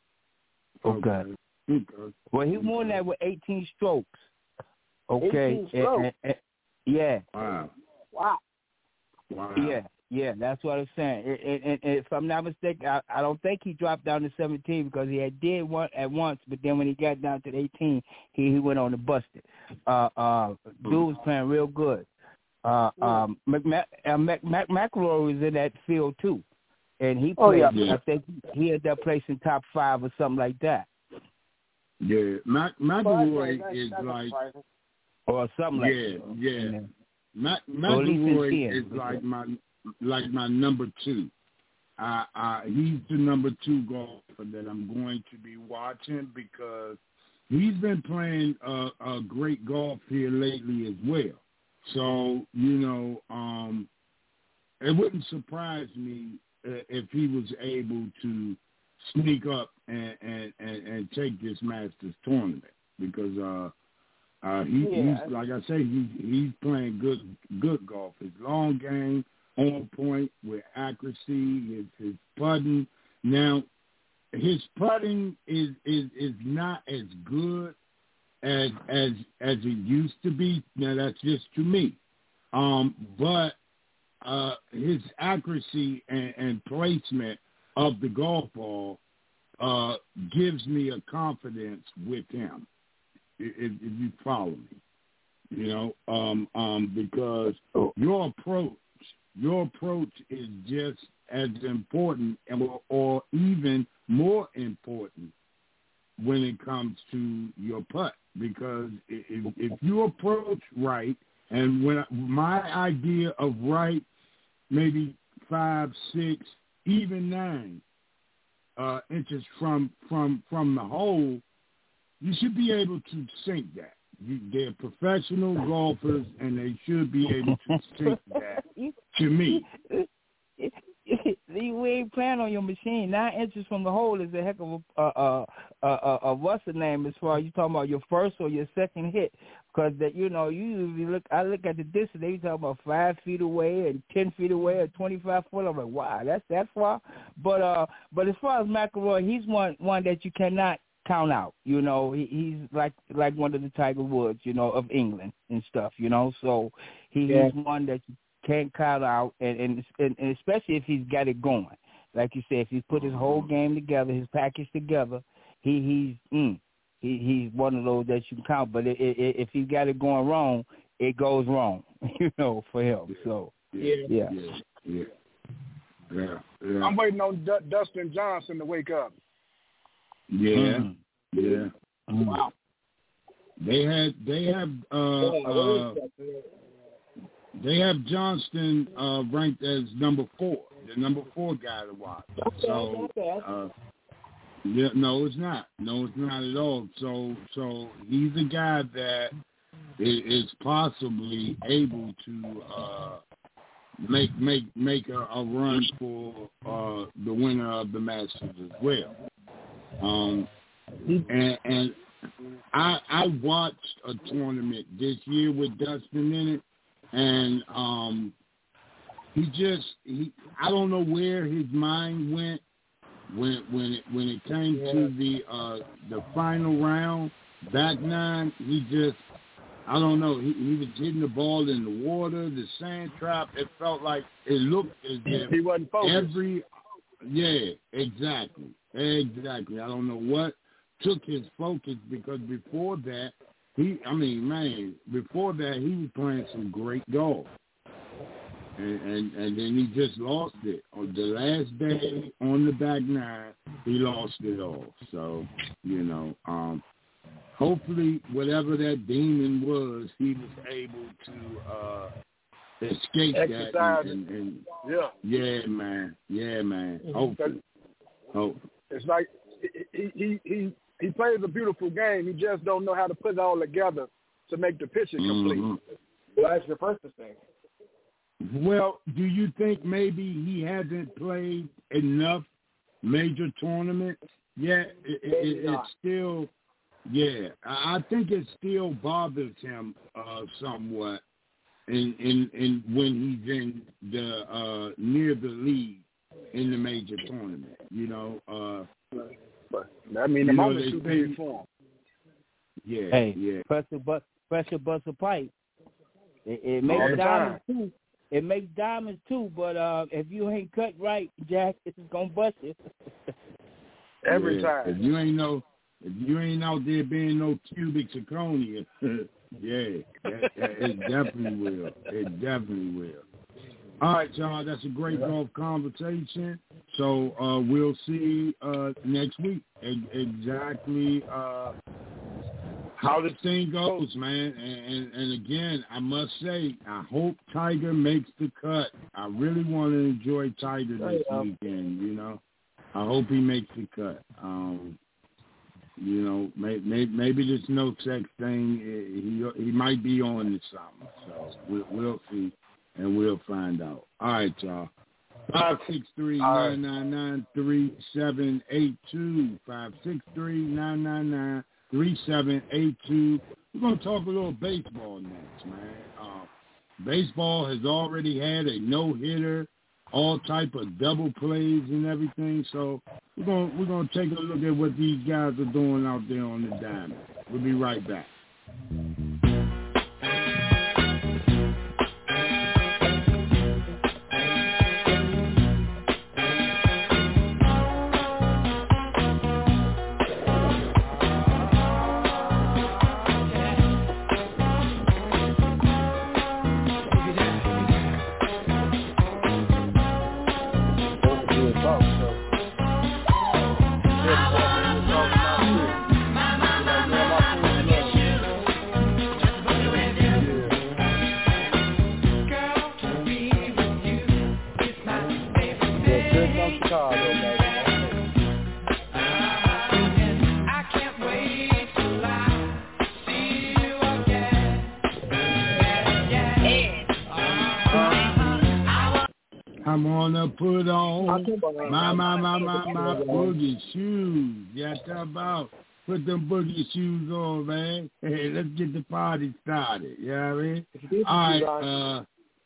Okay. Okay. Well, he won that with eighteen strokes. Okay. eighteen strokes? And- and- and- yeah. Wow. Wow. Wow. Yeah. Yeah. That's what I'm saying. And, and, and if I'm not mistaken, I, I don't think he dropped down to seventeen because he had did one at once, but then when he got down to the eighteen, he, he went on and busted. Uh, uh, dude was playing real good. Uh, um, Mac, uh, Mac, Mac, McElroy was in that field too, and he Oh, played. yeah. I think he ended up placing top five or something like that, Yeah. Mac, Well, McElroy that's, is that's like, surprising. or something like yeah, that. yeah. And then- Mac, Or at least in McElroy ten. is like my like my number two. Uh, uh, he's the number two golfer that I'm going to be watching because he's been playing uh, a great golf here lately as well. So, you know, um, it wouldn't surprise me uh, if he was able to sneak up and, and, and, and take this Masters tournament because uh, uh, he, Yeah. he's, like I say, he, he's playing good good golf. His long game, on point with accuracy, his, his putting. Now, his putting is, is, is not as good as as as it used to be. Now that's just to me, um, but uh, his accuracy and, and placement of the golf ball uh, gives me a confidence with him. If, if you follow me, you know, um, um, because your approach, your approach is just as important, or, or even more important when it comes to your putt. Because if, if you approach right, and when my idea of right, maybe five, six, even nine uh, inches from from from the hole, you should be able to sink that. You, they're professional golfers, and they should be able to sink that. To me, we ain't playing on your machine. Nine inches from the hole is a heck of a a a, a, a what's the name as far as you talking about your first or your second hit, because that you know you usually look. I look at the distance. They talk about five feet away and ten feet away or twenty five foot. I'm like, wow, that's that far. But uh, but as far as McIlroy, he's one one that you cannot count out. You know, he, he's like like one of the Tiger Woods, you know, of England and stuff. You know, so he, yeah. he's one that you can't count out, and, and and especially if he's got it going. Like you said, if he's put his whole game together, his package together, he he's mm, he he's one of those that you can count. But it, it, if he's got it going wrong, it goes wrong, you know, for him. So yeah, yeah, yeah, yeah. yeah, yeah. I'm waiting on D- Dustin Johnson to wake up. Yeah, mm-hmm. yeah. Mm-hmm. Wow. They had they have uh, uh, they have Johnston uh, ranked as number four, the number four guy to watch. So uh, yeah, no, it's not. No, it's not at all. So so he's a guy that is possibly able to uh, make make make a, a run for uh, the winner of the Masters as well. Um, and, and I I watched a tournament this year with Dustin in it, and um, he just he I don't know where his mind went when when it when it came yeah. to the uh, the final round, back nine. He just I don't know. He, he was hitting the ball in the water, the sand trap. It felt like it looked as if he wasn't focused. Every yeah, exactly. Exactly. I don't know what took his focus, because before that, he, I mean, man, before that, he was playing some great golf. And, and and then he just lost it. On the last day on the back nine, he lost it all. So, you know, um, hopefully whatever that demon was, he was able to uh, escape Exercise. that. And, and, and, yeah. Yeah, man. Yeah, man. Hopefully. Hopefully. It's like he, he he he plays a beautiful game. He just don't know how to put it all together to make the picture complete. Mm-hmm. Well, that's your first mistake. Well, do you think maybe he hasn't played enough major tournaments yet? It, it, it's still, yeah. I think it still bothers him uh, somewhat, in, in in when he's in the uh, near the lead in the major tournament. You know, uh, but I mean the moment's too big for him. Yeah, hey, yeah. Pressure bust, pressure bust a pipe. It, it makes All the diamonds time. too. It makes diamonds too. But uh, if you ain't cut right, Jack, it's gonna bust you. Every yeah. time. If you ain't no, if you ain't out there being no cubic zirconia, yeah, that, that, it definitely will. It definitely will. All right, y'all. That's a great golf conversation. So uh, we'll see uh, next week exactly uh, how this thing goes, man. And, and, and again, I must say, I hope Tiger makes the cut. I really want to enjoy Tiger this weekend. You know, I hope he makes the cut. Um, you know, may, may, maybe this no sex thing, he he might be on to something. So we'll, we'll see. And we'll find out. All right, y'all. five six three, nine nine nine, three seven eight two. five six three, nine nine nine, three seven eight two. We're going to talk a little baseball next, man. Uh, baseball has already had a no-hitter all type of double plays and everything. So we're gonna we're gonna take a look at what these guys are doing out there on the diamond. We'll be right back. I'm gonna put on my, my, my, my, my boogie shoes. Yeah, talk about put them boogie shoes on, man. Hey, let's get the party started. You know what I mean? All right, uh,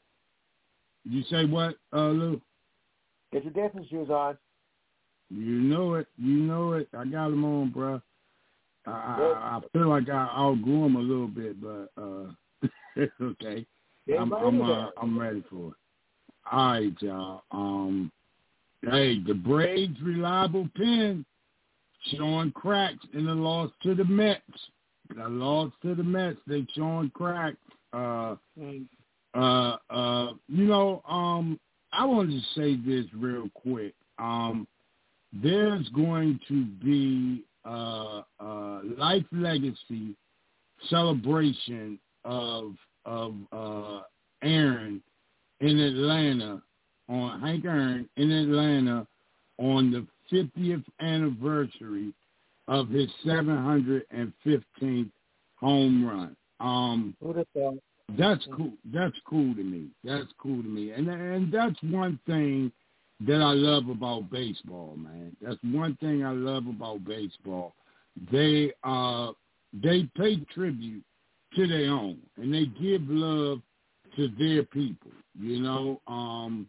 you say what, uh, Lou? Get your dancing shoes on. You know it. You know it. I got them on, bro. I, I, I feel like I outgrew them a little bit, but uh, it's okay. I'm I'm, uh, I'm ready for it. All right, y'all. Um, hey, the Braves' reliable pen showing cracks in the loss to the Mets. The loss to the Mets, they showing cracks. Uh, uh, uh, you know, um, I wanted to say this real quick. Um, there's going to be a, a life legacy celebration of of uh, Aaron in Atlanta, on Hank Aaron in Atlanta on the fiftieth anniversary of his seven hundred fifteenth home run. Um, that's cool. That's cool to me. That's cool to me. And and that's one thing that I love about baseball, man. That's one thing I love about baseball. They uh they pay tribute to their own, and they give love to their people. You know, um,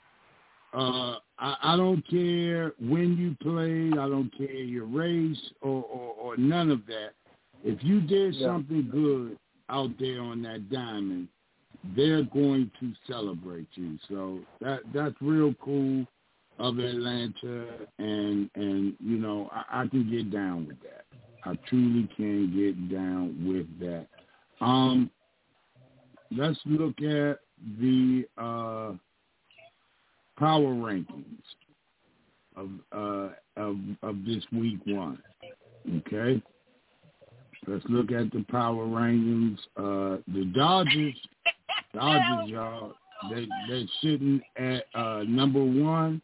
uh, I, I don't care when you played. I don't care your race or, or, or none of that. If you did yeah. something good out there on that diamond, they're going to celebrate you. So that that's real cool of Atlanta, and and you know I, I can get down with that. I truly can get down with that. Um, let's look at the uh, power rankings of uh, of of this week one. Okay, let's look at the power rankings. Uh, the Dodgers, Dodgers, y'all, they they're sitting at uh, number one.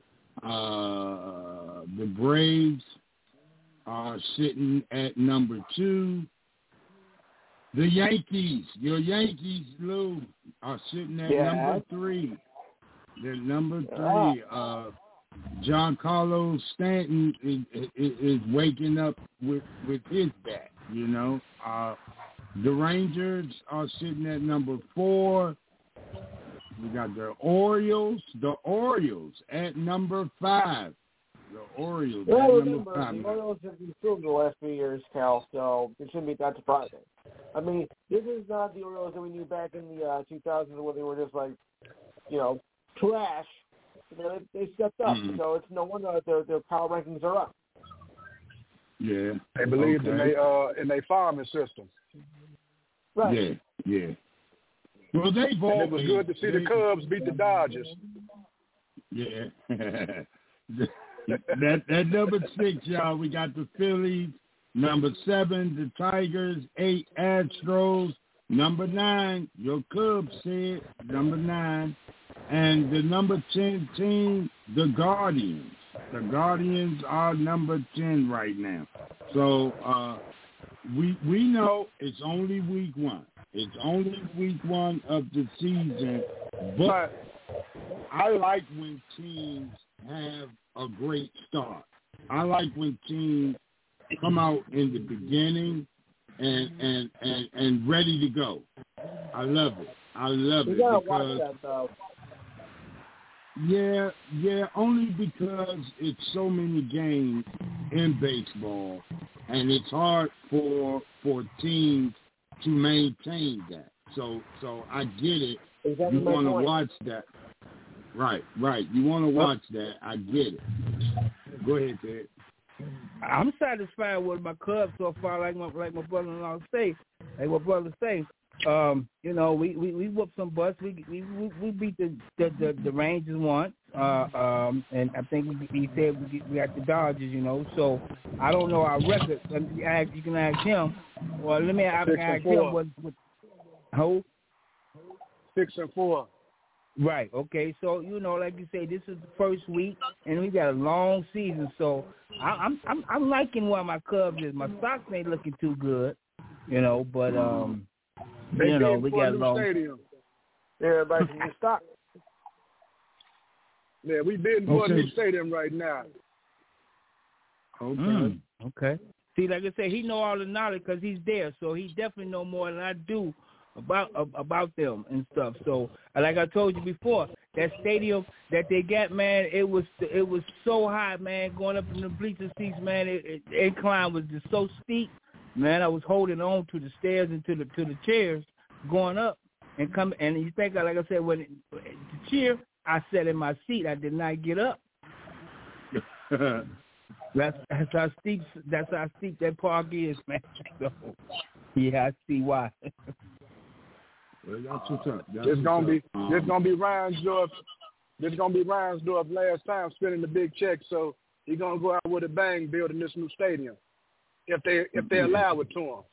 Uh, the Braves are sitting at number two. The Yankees, your Yankees, Lou, are sitting at yeah. number three. They're number three. Uh, Giancarlo Stanton is, is, is waking up with, with his bat, you know. Uh, the Rangers are sitting at number four. We got the Orioles, the Orioles at number five. The Orioles well, at remember, number five. The Orioles have improved the last few years, Cal, so it shouldn't be that surprising. I mean, this is not the Orioles that we knew back in the uh, two thousands where they were just like, you know, trash. You know, they, they stepped up, mm-hmm. so it's no wonder that their, their power rankings are up. Yeah, they believed okay. in their uh, in their farming system. Right. Yeah, yeah. Well, they both. And it was good to see they, the Cubs beat the Dodgers. Yeah. that that number six, y'all. We got the Phillies. Number seven, the Tigers. Eight, Astros. Number nine, your Cubs said. Number nine, and the number ten team, the Guardians. The Guardians are number ten right now. So uh, we we know it's only week one. It's only week one of the season, but I like when teams have a great start. I like when teams come out in the beginning and and, and, and ready to go. I love it. I love you it gotta because watch that, though. Yeah, yeah, only because it's so many games in baseball, and it's hard for for teams to maintain that. So, so I get it. Exactly You my want to point. watch that, right? Right. You want to watch that. I get it. Go ahead, Ted. I'm satisfied with my Cubs so far, like my like my brother-in-law say, like my brother say. Um, you know, we, we, we whooped some butts. We we we beat the the, the, the Rangers once, uh, um, and I think we, he said we, we got the Dodgers. You know, so I don't know our record. You, ask, you can ask him. Well, let me I can ask him what what. Who? Six and four. Right. Okay. So you know, like you say, this is the first week, and we got a long season. So I, I'm I'm I'm liking where my Cubs is. My Sox ain't looking too good, you know, but um. They you know, bid we for got a new long. stadium. Yeah, everybody from your stock. Yeah, we bidding for Okay. a new stadium right now. Okay. Mm, okay. See, like I said, he know all the knowledge because he's there, so he definitely know more than I do about about them and stuff. So, like I told you before, that stadium that they got, man, it was it was so high, man. Going up in the bleacher seats, man, it, it, the incline was just so steep. Man, I was holding on to the stairs and to the to the chairs going up and come. And you think, like I said, when it, to cheer, I sat in my seat. I did not get up. that's, that's how steep. That's how steep that park is, man. So, yeah, I see why. Well, that's what's up. That's It's what's gonna up. be Um, this gonna be Reinsdorf. This gonna be Reinsdorf last time spending the big check, so he's gonna go out with a bang building this new stadium. If they if they allow it to him.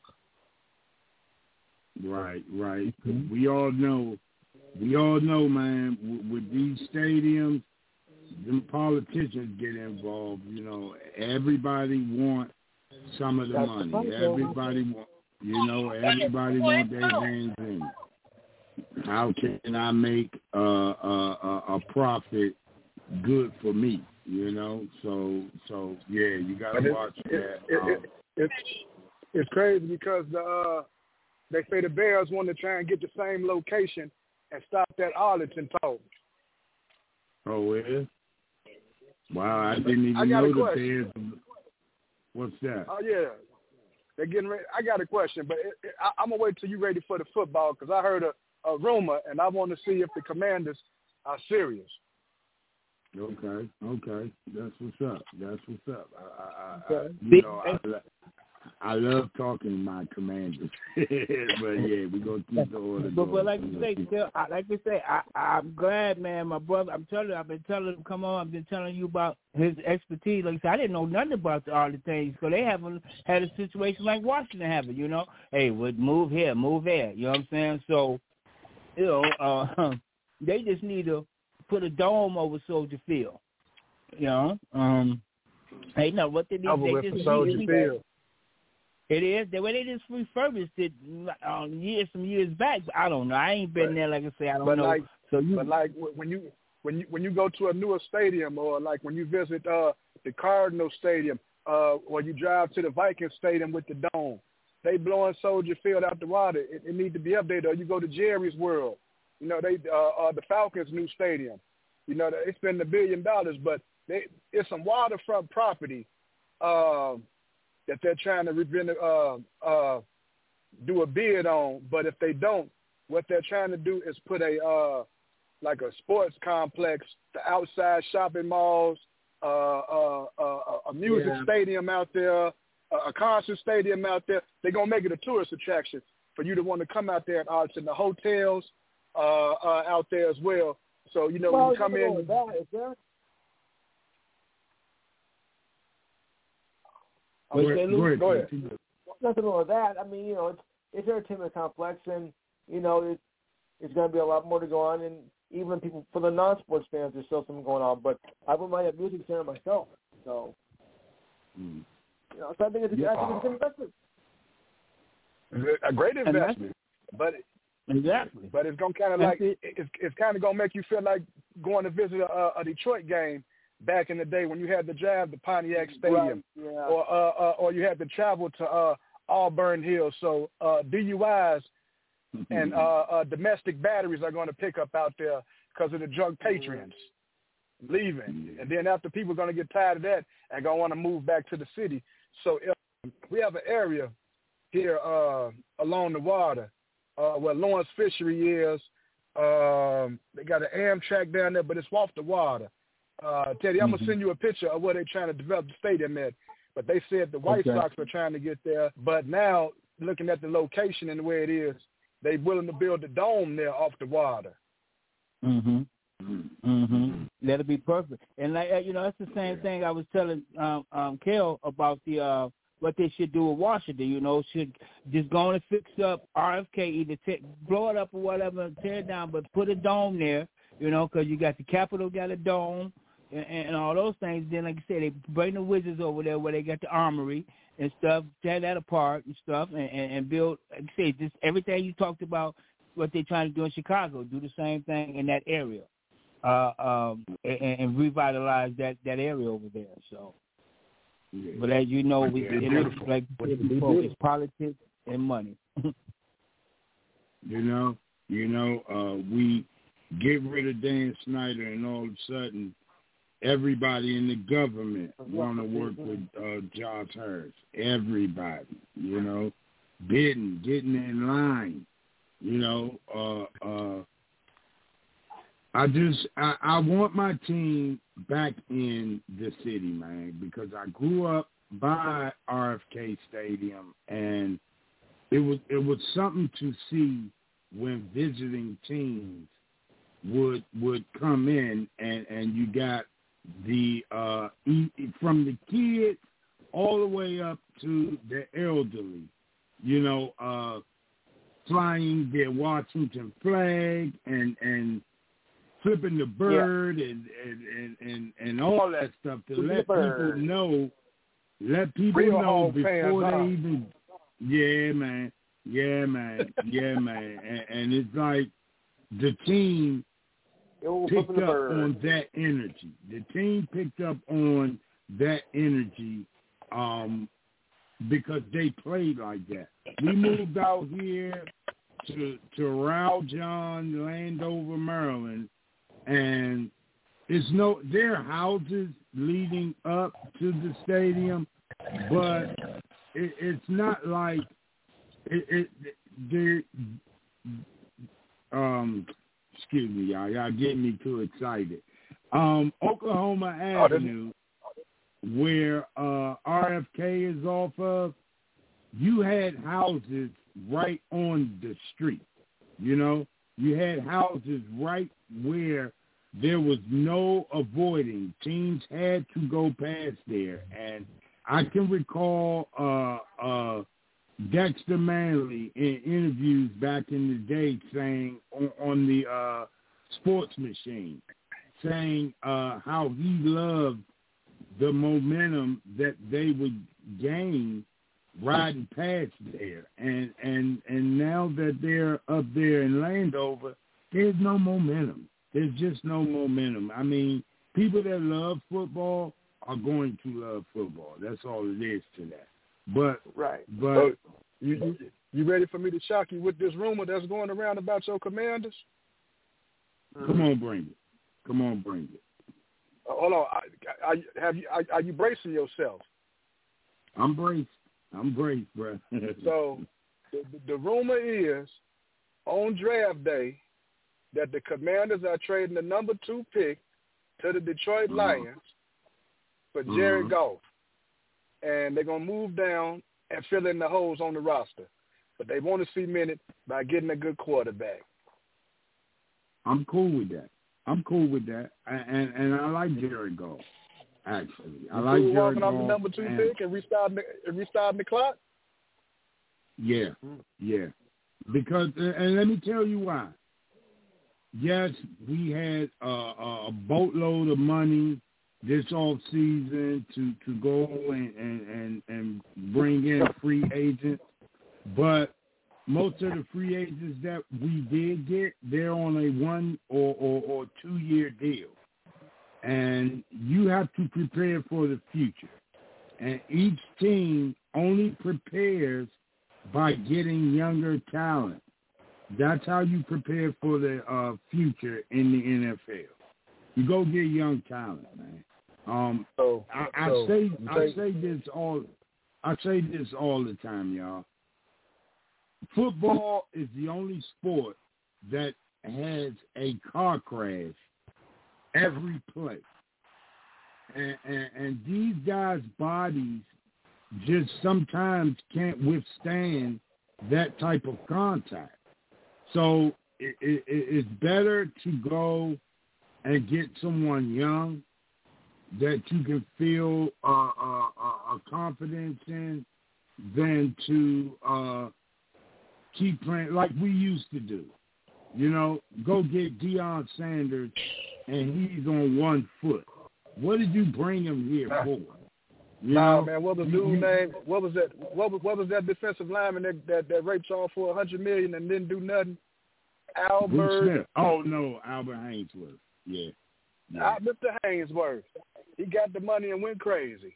Right, right. We all know, we all know, man. With, with these stadiums, them politicians get involved. You know, everybody want some of the That's money. the fun, Everybody want, you know, everybody want their hands in it. How can I make uh, a, a, a profit good for me? You know, so so yeah, you gotta But watch it, that. It, um, it, it, it's it's crazy because the uh, they say the Bears want to try and get the same location and stop that Arlington talk. Oh, yeah? Wow, I didn't even I got a know the question. Bears. What's that? Oh yeah, they're getting ready. I got a question, but it, it, I, I'm gonna wait till you're ready for the football because I heard a, a rumor and I want to see if the Commanders are serious. Okay, okay, that's what's up. That's what's up. I, I, I, Okay. you know, I, I love talking to my Commanders, but yeah, we gonna keep the order But, going. but like you We say, gonna keep- still, I, like I say, I, I'm glad, man. My brother, I'm telling you, I've been telling him, come on, I've been telling you about his expertise. Like I said, I didn't know nothing about the, all the things, because they haven't had a situation like Washington have it, you know. Hey, would move here, move there, you know what I'm saying? So, you know, uh, they just need to put a dome over Soldier Field, you know. Um, hey, no, what they need, Over they with just for Soldier need, Field. It is. The way they just refurbished it um, years, some years back. I don't know. I ain't been But- there. Like I say, I don't but know. like- so you, But like when you when you when you go to a newer stadium, or like when you visit uh, the Cardinal Stadium, uh, or you drive to the Vikings Stadium with the dome, they blowing Soldier Field out the water. It, it need to be updated. Or you go to Jerry's World, you know, they uh, uh, the Falcons' new stadium. You know, they spend a billion dollars, but they, it's some waterfront property uh, that they're trying to revent, uh, uh, do a bid on. But if they don't, what they're trying to do is put a uh, like a sports complex, the outside shopping malls, uh, uh, uh, a music Yeah. stadium out there, a, a concert stadium out there. They're gonna make it a tourist attraction for you to want to come out there and arts and the hotels uh, uh, out there as well. So you know Well, when you come nothing wrong in, with that, is there? I'm Go sorry, ahead, go ahead, go ahead. continue. Nothing wrong with that. I mean, you know, it's it's an entertainment complex, and you know, it, it's going to be a lot more to go on. And even people for the non-sports fans, there's still something going on. But I wouldn't mind a music center myself. So, Mm. you know, so I think it's, Yeah. I think it's an investment. A great And that's- investment, but exactly. but it's gonna kind of That's like it. it's it's kind of gonna make you feel like going to visit a, a Detroit game back in the day when you had to drive to Pontiac Stadium, Right. Yeah. or uh, uh, or you had to travel to uh, Auburn Hills. So uh, D U Is and uh, uh, domestic batteries are going to pick up out there because of the drug patrons. leaving. And then after people are going to get tired of that and going to want to move back to the city. So if we have an area here uh, along the water uh, where Lawrence Fishery is. Um, they got an Amtrak down there, but it's off the water. Uh, Teddy, I'm mm-hmm. going to send you a picture of where they're trying to develop the stadium at. But they said the White okay. Sox are trying to get there. But now, looking at the location and the way it is, they're willing to build a dome there off the water. Mm-hmm. Mm-hmm. That'll be perfect. And, like, you know, that's the same yeah. thing I was telling um, um, Kel about the uh, what they should do with Washington. You know, should just go and fix up R F K, either t- blow it up or whatever, tear it down, but put a dome there, you know, because you got the Capitol got a dome and, and all those things. Then, like I said, they bring the Wizards over there where they got the Armory and stuff, tear that apart and stuff, and, and, and build, like I said, just everything you talked about, what they're trying to do in Chicago, do the same thing in that area, uh, um, and, and revitalize that, that area over there. So, yeah. But as you know, we, it looks like before, it's politics and money. you know, you know, uh, we get rid of Dan Snyder, and all of a sudden, everybody in the government want to work with uh, Josh Harris. Everybody, you know, bidding, getting in line. You know, uh, uh, I just I, I want my team back in the city, man, because I grew up by R F K Stadium, and it was it was something to see when visiting teams would would come in, and, and you got the uh, from the kids all the way up to the elderly, you know, uh, flying their Washington flag and and flipping the bird yeah. and, and, and, and, and all that stuff to let people know, let people Real know before fans, they huh? even, yeah, man, yeah, man, yeah, man. And, and it's like the team picked up on that energy. The team picked up on that energy um, because they played like that. We moved out here to to Rowell John, Landover, Maryland, and it's no there are houses leading up to the stadium, but it, it's not like it. it there, um, excuse me, y'all. Y'all getting me too excited. Um, Oklahoma Avenue, where uh, R F K is off of, you had houses right on the street. You know, you had houses right where there was no avoiding. Teams had to go past there. And I can recall uh, uh, Dexter Manley in interviews back in the day saying on, on the uh, Sports Machine, saying uh, how he loved the momentum that they would gain riding past there. And, and, and now that they're up there in Landover, there's no momentum. There's just no momentum. I mean, people that love football are going to love football. That's all it is to that. But right. But so you you ready for me to shock you with this rumor that's going around about your Commanders? Come on, bring it. Come on, bring it. Uh, hold on. I, I, have you? Are, are you bracing yourself? I'm braced. I'm braced, bro. So the, the rumor is on draft day that the Commanders are trading the number two pick to the Detroit Lions for Jared uh-huh. Goff. And they're going to move down and fill in the holes on the roster. But they want to cement it by getting a good quarterback. I'm cool with that. I'm cool with that. And and I like Jared Goff, actually. I you like cool Jared Goff. Off the number two and, pick and restarting the, and restarting the clock? Yeah, yeah. Because, and let me tell you why. Yes, we had uh, a boatload of money this off season to, to go and, and, and, and bring in free agents, but most of the free agents that we did get, they're on a one or, or, or two year deal, and you have to prepare for the future. And each team only prepares by getting younger talent. That's how you prepare for the uh, future in the N F L. You go get young talent, man. Um, So, I, I so say you I take- say this all I say this all the time, y'all. Football is the only sport that has a car crash every play, and, and, and these guys' bodies just sometimes can't withstand that type of contact. So it, it, it's better to go and get someone young that you can feel uh, uh, uh, a confidence in than to uh, keep playing like we used to do. You know, go get Deion Sanders and he's on one foot. What did you bring him here for? You nah, know? man. What was You- dude you- name? What was that? What was what was that defensive lineman that that, that raped y'all for a hundred million and didn't do nothing? Bruce Albert. Smith. Oh no, Albert Hainsworth. Yeah. yeah. Uh, Mister Hainsworth. He got the money and went crazy.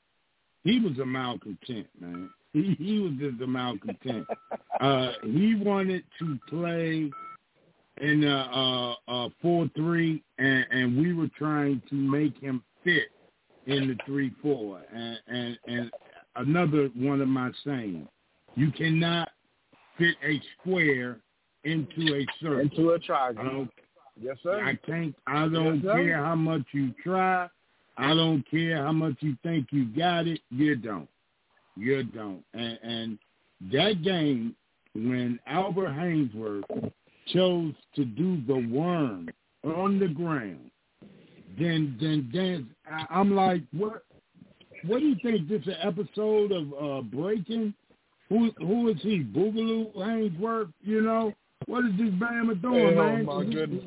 He was a malcontent, man. He he was just a malcontent. uh, he wanted to play in a, a, a four three, and, and we were trying to make him fit in the three four. And, and and another one of my sayings: you cannot fit a square into a circle. Into a I triangle. don't. Yes, sir. I can't. I don't Yes, sir. care how much you try. I don't care how much you think you got it. You don't. You don't. And, and that game, when Albert Hainsworth chose to do the worm on the ground, then then then I, I'm like, what? What do you think? This is an episode of uh, Breaking? Who who is he? Boogaloo Hainsworth? You know what is this Bama doing, Oh, man? my goodness.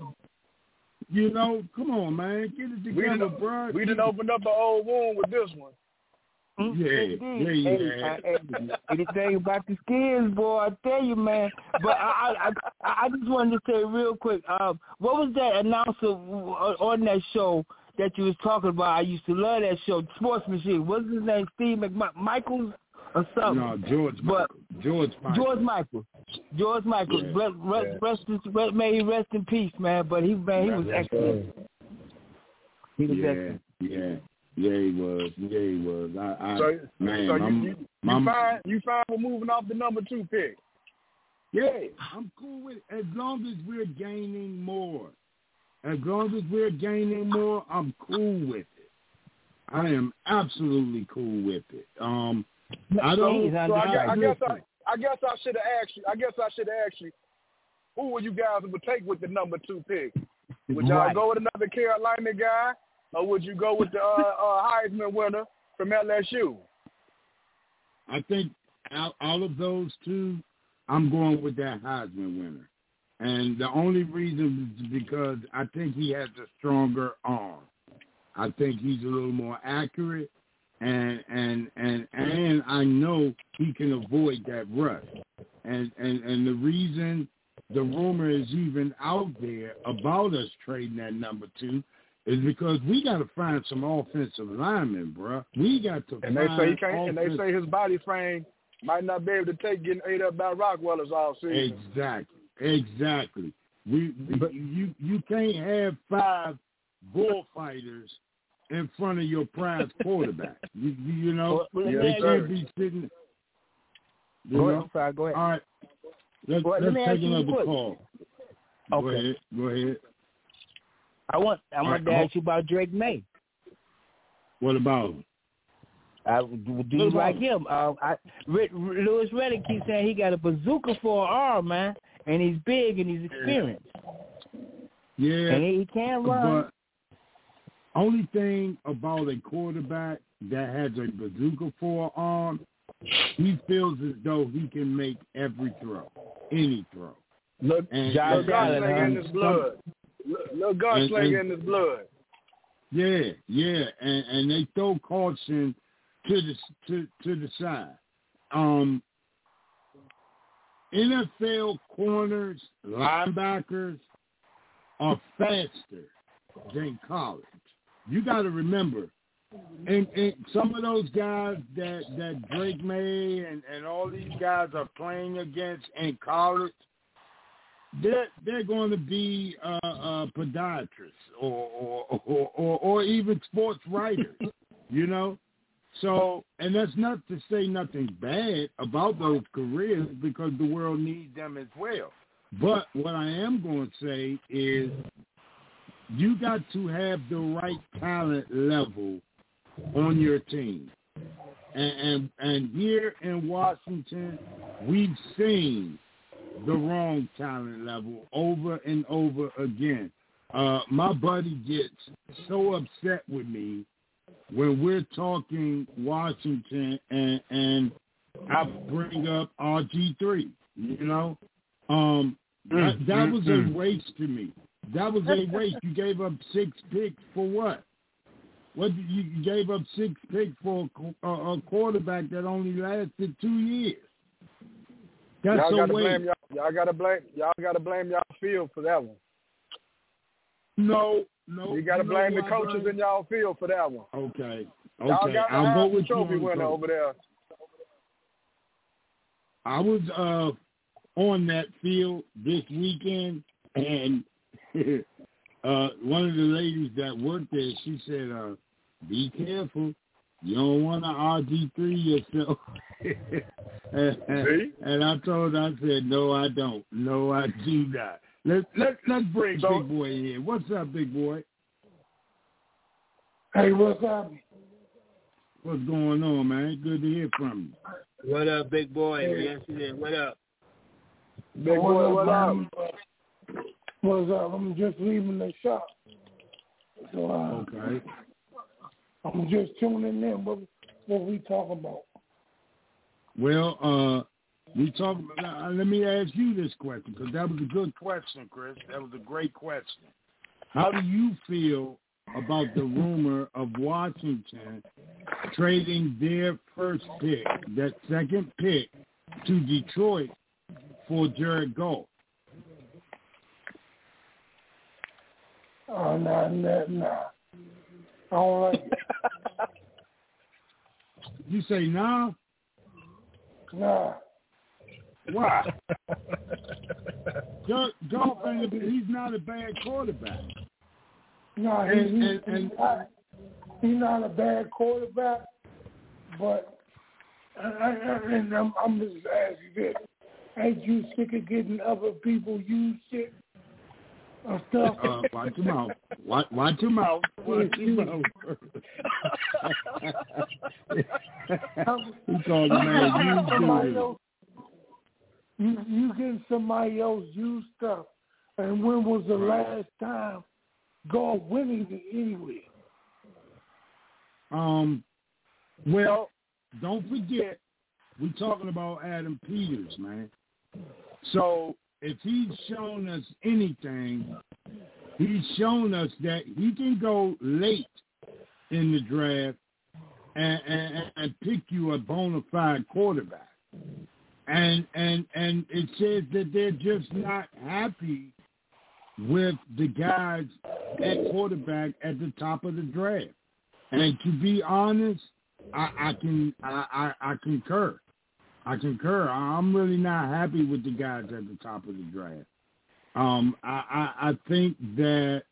You know, come on, man, get it We together, done, bro. we done opened up an old wound with this one. Yeah, yeah, yeah. Hey, hey, anything about the skins, boy, I tell you, man. But I, I, I, I just wanted to say real quick, um, what was that announcer on that show that you was talking about? I used to love that show, Sportsmanship. What's his name? Steve McMichaels or something? No, George Michael. But George Michael. George Michael. George Michael. Yeah, rest, rest, yeah. rest, rest, may he rest in peace, man. But he, man, he was Yes, excellent. sir. He was Yeah, excellent. yeah, yeah, he was. Yeah, he was. I, I So, man, so you, I'm, you, you I'm- fine? You fine with moving off the number two pick? yeah, I'm cool with it. As long as we're gaining more. As long as we're gaining more, I'm cool with it. I am absolutely cool with it. Um, I don't. He's on So I, the guess, I guess I, listen, I guess I should have asked you. I guess I should have asked you, who would you guys would take with the number two pick? Would y'all Right. go with another Carolina guy, or would you go with the uh, uh, Heisman winner from L S U? I think out, out of those two, I'm going with that Heisman winner. And the only reason is because I think he has a stronger arm. I think he's a little more accurate, and and and and I know he can avoid that rush. And and and the reason the rumor is even out there about us trading that number two is because we got to find some offensive linemen, bro. We got to And they find say he can't. And they offensive- say his body frame might not be able to take getting ate up by Rockwellers all season. Exactly, exactly. We, we you you can't have five bullfighters in front of your prize quarterback. You, you, you know, Well, let me they ask can't you- be sitting. You Go ahead. know? I'm sorry. Go ahead. All right, let's, Well, let let's me take ask you another quick. call. Go Okay. ahead. Go ahead. I want I want right, to oh. ask you about Drake May. What about him? I, do do you What like about him? Uh, I, Rick, Lewis Reddick keeps saying he got a bazooka for an arm, man, and he's big and he's experienced, Yeah, and he can run. but only thing about a quarterback that has a bazooka forearm, he feels as though he can make every throw, any throw. Look, And, Josh little Allen, gunslinger in huh? his blood. Little gunslinger in his blood. Yeah, yeah, and and they throw caution to the to to the side. Um, N F L corners, linebackers are faster than college. You got to remember, and, and some of those guys that that Drake May and and all these guys are playing against in college, they're they're going to be uh, uh, podiatrists or or, or or or even sports writers, you know. So, and that's not to say nothing bad about those careers because the world needs them as well. But what I am going to say is you got to have the right talent level on your team. And, and and here in Washington, we've seen the wrong talent level over and over again. Uh, my buddy gets so upset with me when we're talking Washington and, and I bring up R G three, you know. Um, that, that was a waste to me. That was a waste. You gave up six picks for what? What did you, you gave up six picks for a, a quarterback that only lasted two years? That's y'all a gotta waste. blame y'all. Y'all gotta blame. Y'all gotta blame y'all field for that one. No, no. You gotta you blame know the coaches brother? in y'all field for that one. Okay. Y'all Okay. got I'll go with you trophy on winner coach. over there. I was uh, on that field this weekend, and uh, one of the ladies that worked there, she said, uh, "Be careful, you don't want to R G three yourself." and, See? and I told her, I said, "No, I don't. No, I do not." Let's let let's bring So- Big Boy in. What's up, Big Boy? Hey, what's up? What's going on, man? Good to hear from you. What up, big boy? Yes, it is. What up? Big boy, what up? man? What's up? I'm just leaving the shop. So uh, Okay. I'm just tuning in. What, what we talking about? Well, uh, we talk. Uh, let me ask you this question because that was a good question, Chris. That was a great question. How do you feel about the rumor of Washington trading their first pick, that second pick, to Detroit for Jared Goff? Oh, nah, nah, nah. I don't like it. You say nah? Nah. Why? Jared Goff, ain't a- he's not a bad quarterback. Nah, he, And- he, and- and- he's, not, he's not a bad quarterback, but I, I, and I'm, I'm just asking this. Ain't you sick of getting other people use shit or stuff? Uh, watch your mouth. Watch, watch your mouth. Watch your mouth. He called the man somebody you else, you you getting somebody else use stuff. And when was the last time God winning it anyway? Um, well, don't forget, we're talking about Adam Peters, man. So if he's shown us anything, he's shown us that he can go late in the draft and, and, and pick you a bona fide quarterback. And and and it says that they're just not happy with the guys at quarterback at the top of the draft. And to be honest, I, I can I, I, I concur. I concur. I'm really not happy with the guys at the top of the draft. Um, I, I, I think that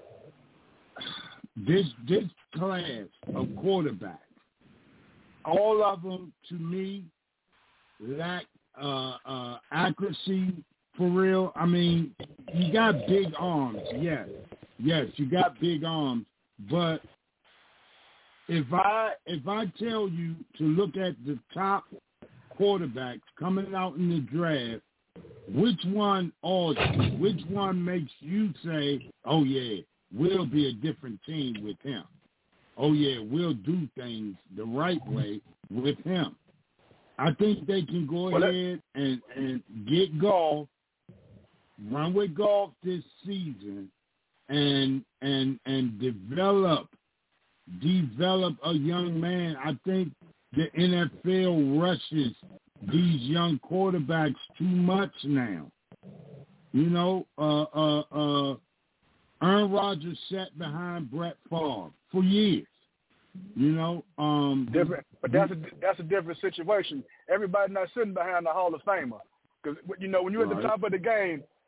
this this class of quarterbacks, all of them, to me, lack uh, uh, accuracy for real. I mean, you got big arms, yes, yes, you got big arms, but if I if I tell you to look at the top quarterbacks coming out in the draft, which one or which one makes you say, "Oh yeah, we'll be a different team with him. Oh yeah, we'll do things the right way with him." I think they can go Well, ahead and, and get Goff, run with Goff this season, and and and develop develop a young man. I think the N F L rushes these young quarterbacks too much now. You know, uh, uh, uh, Aaron Rodgers sat behind Brett Favre for years. You know, um, different, but that's a that's a different situation. Everybody not sitting behind the Hall of Famer, because you know when you're at the Right. top of the game,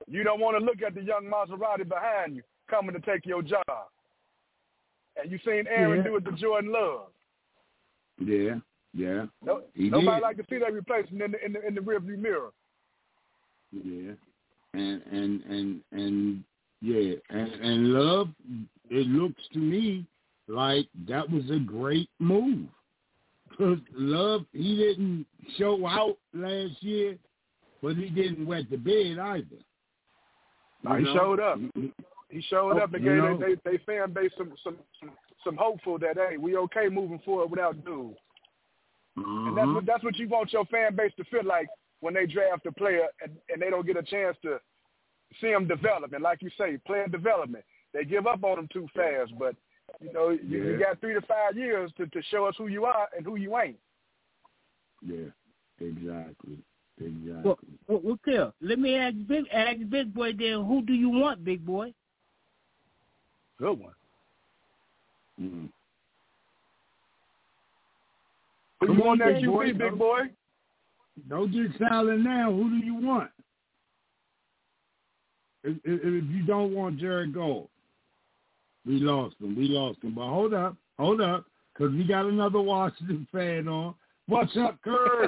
you don't want to look at the young Maserati behind you coming to take your job. And you seen Aaron yeah. do it to Jordan Love. Yeah, yeah. No, he nobody did. like to see that replacement in the in the, in the rearview mirror. Yeah, and and and and yeah, and, and Love. It looks to me like that was a great move. Because Love, he didn't show out last year, but he didn't wet the bed either. No, he know? showed up. He showed oh, up and gave know? they, they, they fan base some, some some some hopeful that, hey, we okay moving forward without dude. Mm-hmm. And that's what that's what you want your fan base to feel like when they draft a player and, and they don't get a chance to see them develop. And like you say, player development. They give up on them too fast, but you know you, yeah. you got three to five years to, to show us who you are and who you ain't. Yeah, exactly, exactly. Well, well, well Phil, let me ask Big, ask Big Boy then. Who do you want, Big Boy? Good one. Mm-hmm. Who Come you on, want that Big Q B, boy, Big Boy? Don't get silent now. Who do you want? If, if, if you don't want Jared Goff, we lost him. We lost him. But hold up, hold up, because we got another Washington fan on. What's up, Kurt?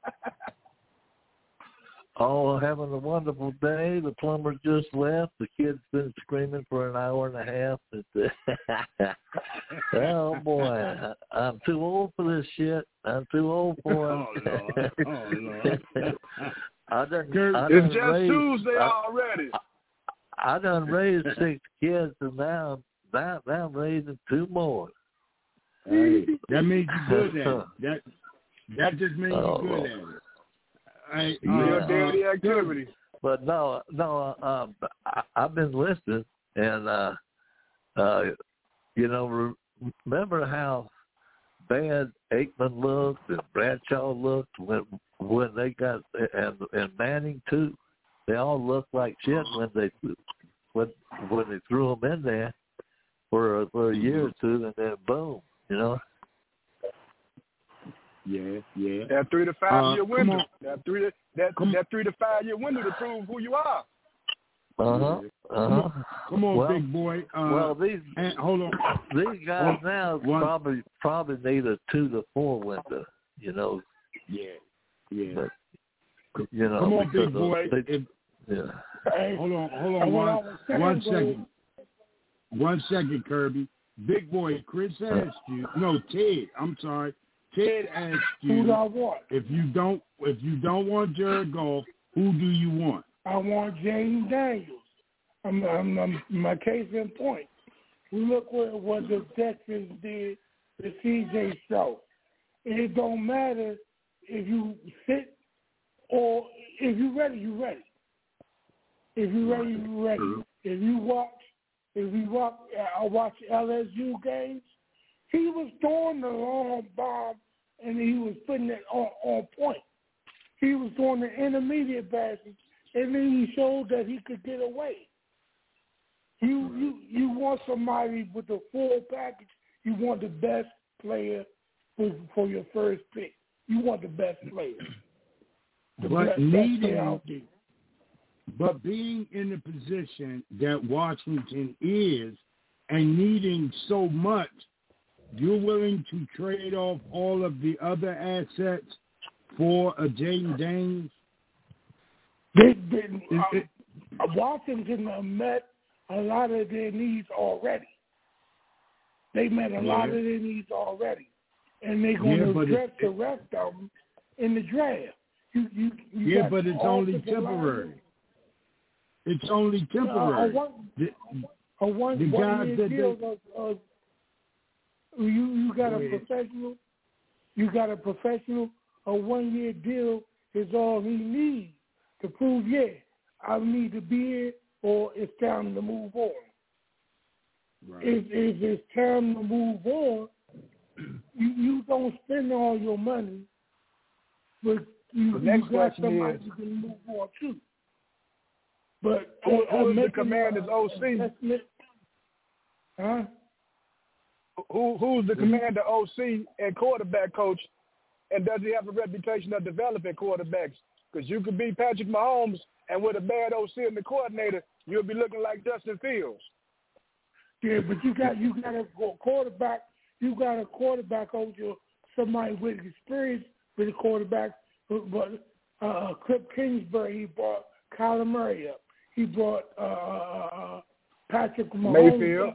Oh, having a wonderful day. The plumber just left. The kid's been screaming for an hour and a half. Oh, boy. I'm too old for this shit. I'm too old for it. Oh, Lord. Oh, Lord. I done, Kurt, I it's done just raised, Tuesday I, already. I, I done raised six kids, and now, now, now I'm raising two more. Hey, that means you're good at it. That, that just means oh, you're good Lord. at it. I, Real uh, daily uh, activity. But no, no, uh, I, I've been listening, and uh, uh, you know, re- remember how bad Aikman looked and Bradshaw looked when when they got and and Manning too. They all looked like shit when they when when they threw them in there for a, for a year or two, and then boom, you know. Yeah, yeah. That three to five year uh, window. That three to that, come, that three to five year window to prove who you are. Uh huh. Uh huh. Come on, well, big boy. Uh, well, these and, hold on. These guys One, now one, probably probably need a two to four window. You know. Yeah. Yeah. But, you know. Come on, big boy. They, if, yeah. Hey, hold on, hold on, one, one second. One second, Kirby. Big boy, Chris asked you. No, Ted. I'm sorry. Ted asked you. Who do I want? If you don't, if you don't want Jared Goff, who do you want? I want James Daniels. I'm, I'm, I'm my case in point. We look what what the Texans did to C J Stroud. It don't matter if you sit or if you ready, you ready. If you ready, you ready. If you watch, if you watch, I watch L S U games. He was throwing the long bomb and he was putting it on, on point. He was throwing the intermediate passes, and then he showed that he could get away. You you you want somebody with the full package. You want the best player for, for your first pick. You want the best player. The but best, needing, best player out there. But being in the position that Washington is and needing so much, you're willing to trade off all of the other assets for a Jaden Daniels? They, they, uh, Washington met a lot of their needs already. They met a yeah. lot of their needs already, and they're going yeah, to address it, the rest of them in the draft. You, you, you yeah, but it's only temporary. Line. It's only temporary. Uh, a one, the a one, the one guys year that deal. they, Of, of, you you got a professional. You got a professional. A one year deal is all he needs to prove. Yeah, I need to be here, or it's time to move on. Right. If, if it's time to move on, you, you don't spend all your money, but you, the next you got somebody is, you can move on to. But who, uh, who is the Commanders' O C? Huh? Who who's the Commander O C and quarterback coach, and does he have a reputation of developing quarterbacks? Because you could be Patrick Mahomes and with a bad O C and the coordinator, you'll be looking like Justin Fields. Yeah, but you got you got a quarterback. You got a quarterback over somebody with experience with a quarterback. But uh, Cliff Kingsbury, he brought Kyler Murray up. He brought uh, uh, Patrick Mahomes. Mayfield.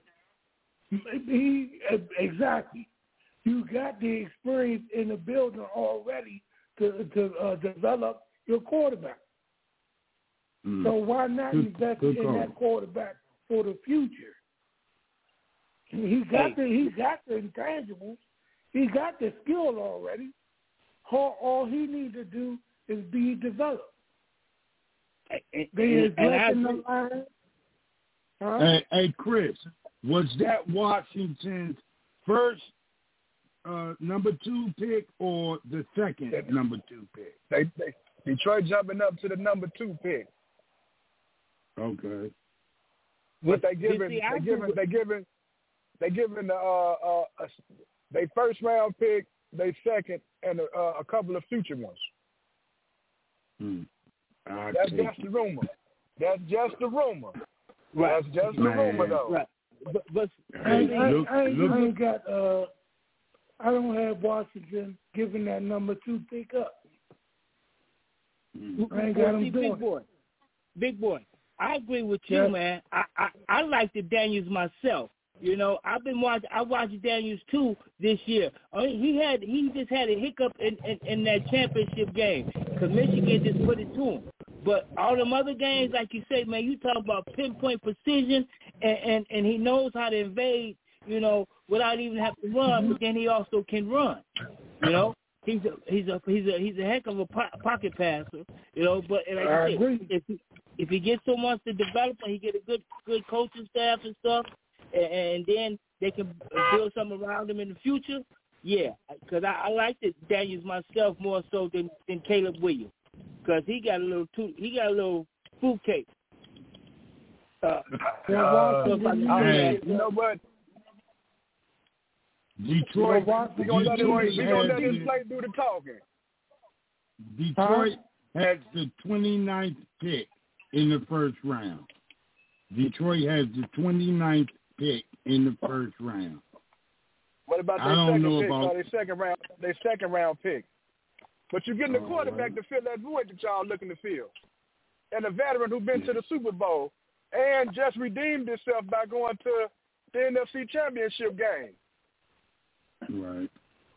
He exactly. You got the experience in the building already to to uh, develop your quarterback. Mm. So why not good, invest good in call. that quarterback for the future? He got hey. the he got the intangibles. He got the skill already. All, all he needs to do is be developed. And, there is and, in the line. Huh? Hey, hey, Chris, was that Washington's first uh, number two pick or the second they, number two pick? They, they Detroit jumping up to the number two pick. Okay. But they giving they giving they giving they giving the uh, uh, uh, they first round pick, they second, and a, uh, a couple of future ones. Hmm. That's just the rumor. That's just the rumor. Right. That's just the rumor, though. Right. But, but I, I, look, I, look, I ain't got. Uh, I don't have Washington giving that number two pick up. Mm. I ain't got them See, doing. Big boy, big boy. I agree with you, yeah. man. I, I I like the Daniels myself. You know, I've been watching. I watched Daniels too this year. I mean, he had he just had a hiccup in, in, in that championship game because Michigan just put it to him. But all them other games, like you say, man, you talk about pinpoint precision, and, and, and he knows how to invade, you know, without even having to run. But then he also can run. You know, he's a he's a he's a he's a heck of a po- pocket passer. You know, but like I you agree. said, if he, if he gets someone to develop and he get a good good coaching staff and stuff, and, and then they can build something around him in the future. Yeah, because I, I like the Daniels myself more so than, than Caleb Williams. Because he got a little too, he got a little fruitcake. Uh, uh, hey, you know what? Detroit, we're going to let him play do the talking. Detroit huh? has the twenty-ninth pick in the first round. Detroit has the twenty-ninth pick in the first round. What about their second pick? About... Or their second round, their second round pick? But you're getting a quarterback right. to fill that void that y'all looking to fill. And a veteran who's been to the Super Bowl and just redeemed himself by going to the N F C Championship game. Right.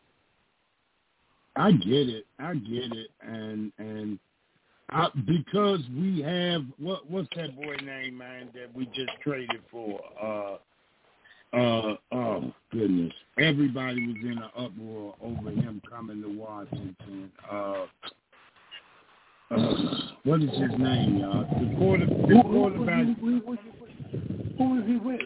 I get it. I get it. And and I, because we have, what what's that boy name, man, that we just traded for? Uh, Uh, oh, goodness. Everybody was in an uproar over him coming to Washington. Uh, uh, what is his name, y'all? The, quarter, the quarterback. Who, who, who was he with?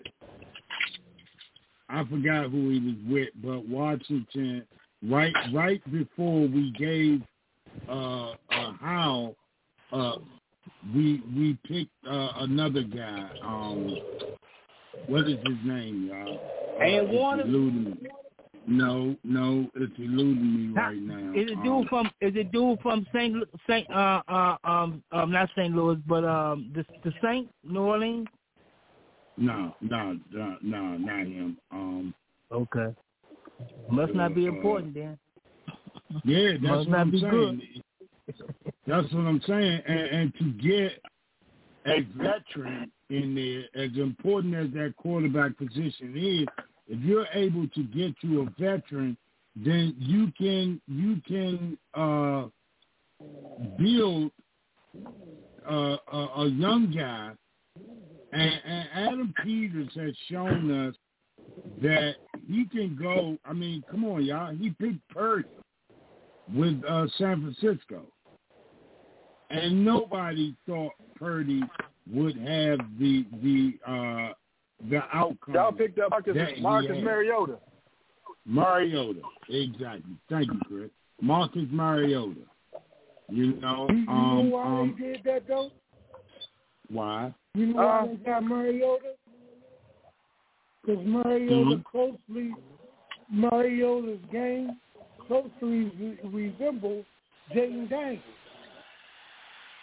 I forgot who he was with, but Washington, right right before we gave uh, uh, Howell, uh, we, we picked uh, another guy. Um, What is his name, y'all? And uh, Warner. No, no, it's eluding me right now. Is it dude um, from? Is it dude from Saint Saint? Uh, uh, um, um, not Saint Louis, but um, the the Saint New Orleans. No, no, no, no, not him. Um, okay, must not be uh, important then. Yeah, that's must what not I'm be saying. Good. That's what I'm saying, and, and to get a veteran in there, as important as that quarterback position is, if you're able to get you a veteran, then you can you can uh, build uh, a, a young guy. And, and Adam Peters has shown us that he can go. I mean, come on, y'all. He picked Purdy with uh, San Francisco, and nobody thought Purdy would have the the uh, the outcome. Y'all picked up Marcus, Marcus Mariota. Mariota, exactly. Thank you, Chris. Marcus Mariota. You know, you, you um, know why um, they did that though? Why? You know why uh, they got Mariota? Because Mariota mm-hmm. closely, Mariota's game closely re- resembles Jaden Daniels.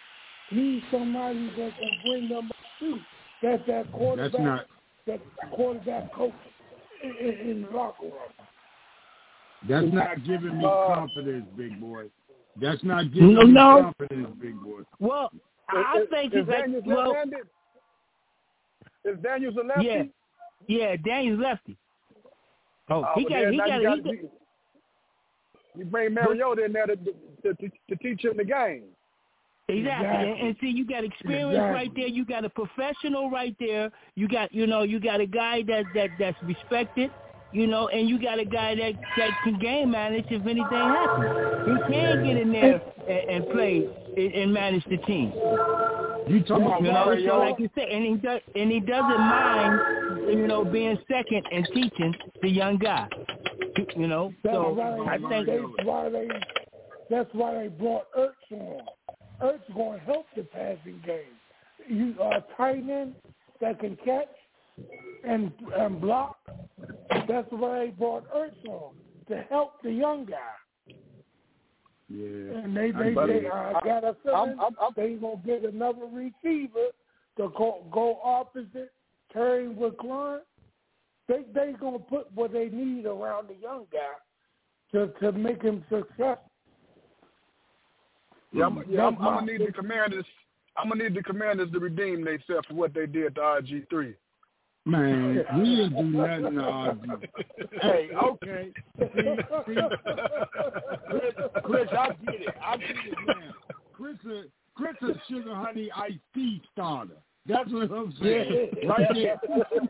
He's somebody that can bring them up too. That's that quarterback. That's not. That quarterback coach in, in, in the locker room. That's not giving me confidence, big boy. That's not giving no, me no. confidence, big boy. Well, I is, think is, it's is like, Daniels well, left-handed? Is Daniels a lefty? yeah, yeah, Daniel's lefty. Oh, Oh, he but got, then he now got, you, he got, got. you, you bring Mariota in there to, to, to, to teach him the game. Exactly. Exactly. And, and see, you got experience Exactly. right there. You got a professional right there. You got, you know, you got a guy that that that's respected, you know, and you got a guy that that can game manage if anything happens. He can get in there and, and play and, and manage the team. You talking about You know, so Mariota? like you said, and he does, and he doesn't mind, you know, being second and teaching the young guy. You know, That's so why I think that's why they that's why they brought Ertz on. Ertz going to help the passing game. You are a tight end that can catch and and block. That's why they brought Ertz on to help the young guy. Yeah. And they they, they uh, got a feeling I'm, I'm, they gonna get another receiver to go go opposite Terry McLaurin. They they gonna put what they need around the young guy to to make him successful. Yeah, I'm, yeah, I'm, I'm gonna need the Commanders. I'm gonna need the Commanders to redeem themselves for what they did to R G three. Man, we didn't do nothing to R G. Hey, okay. See, see, Chris, Chris, I get it. I get it now. Chris, a, Chris, a sugar honey iced tea starter. That's what I'm saying. Right there.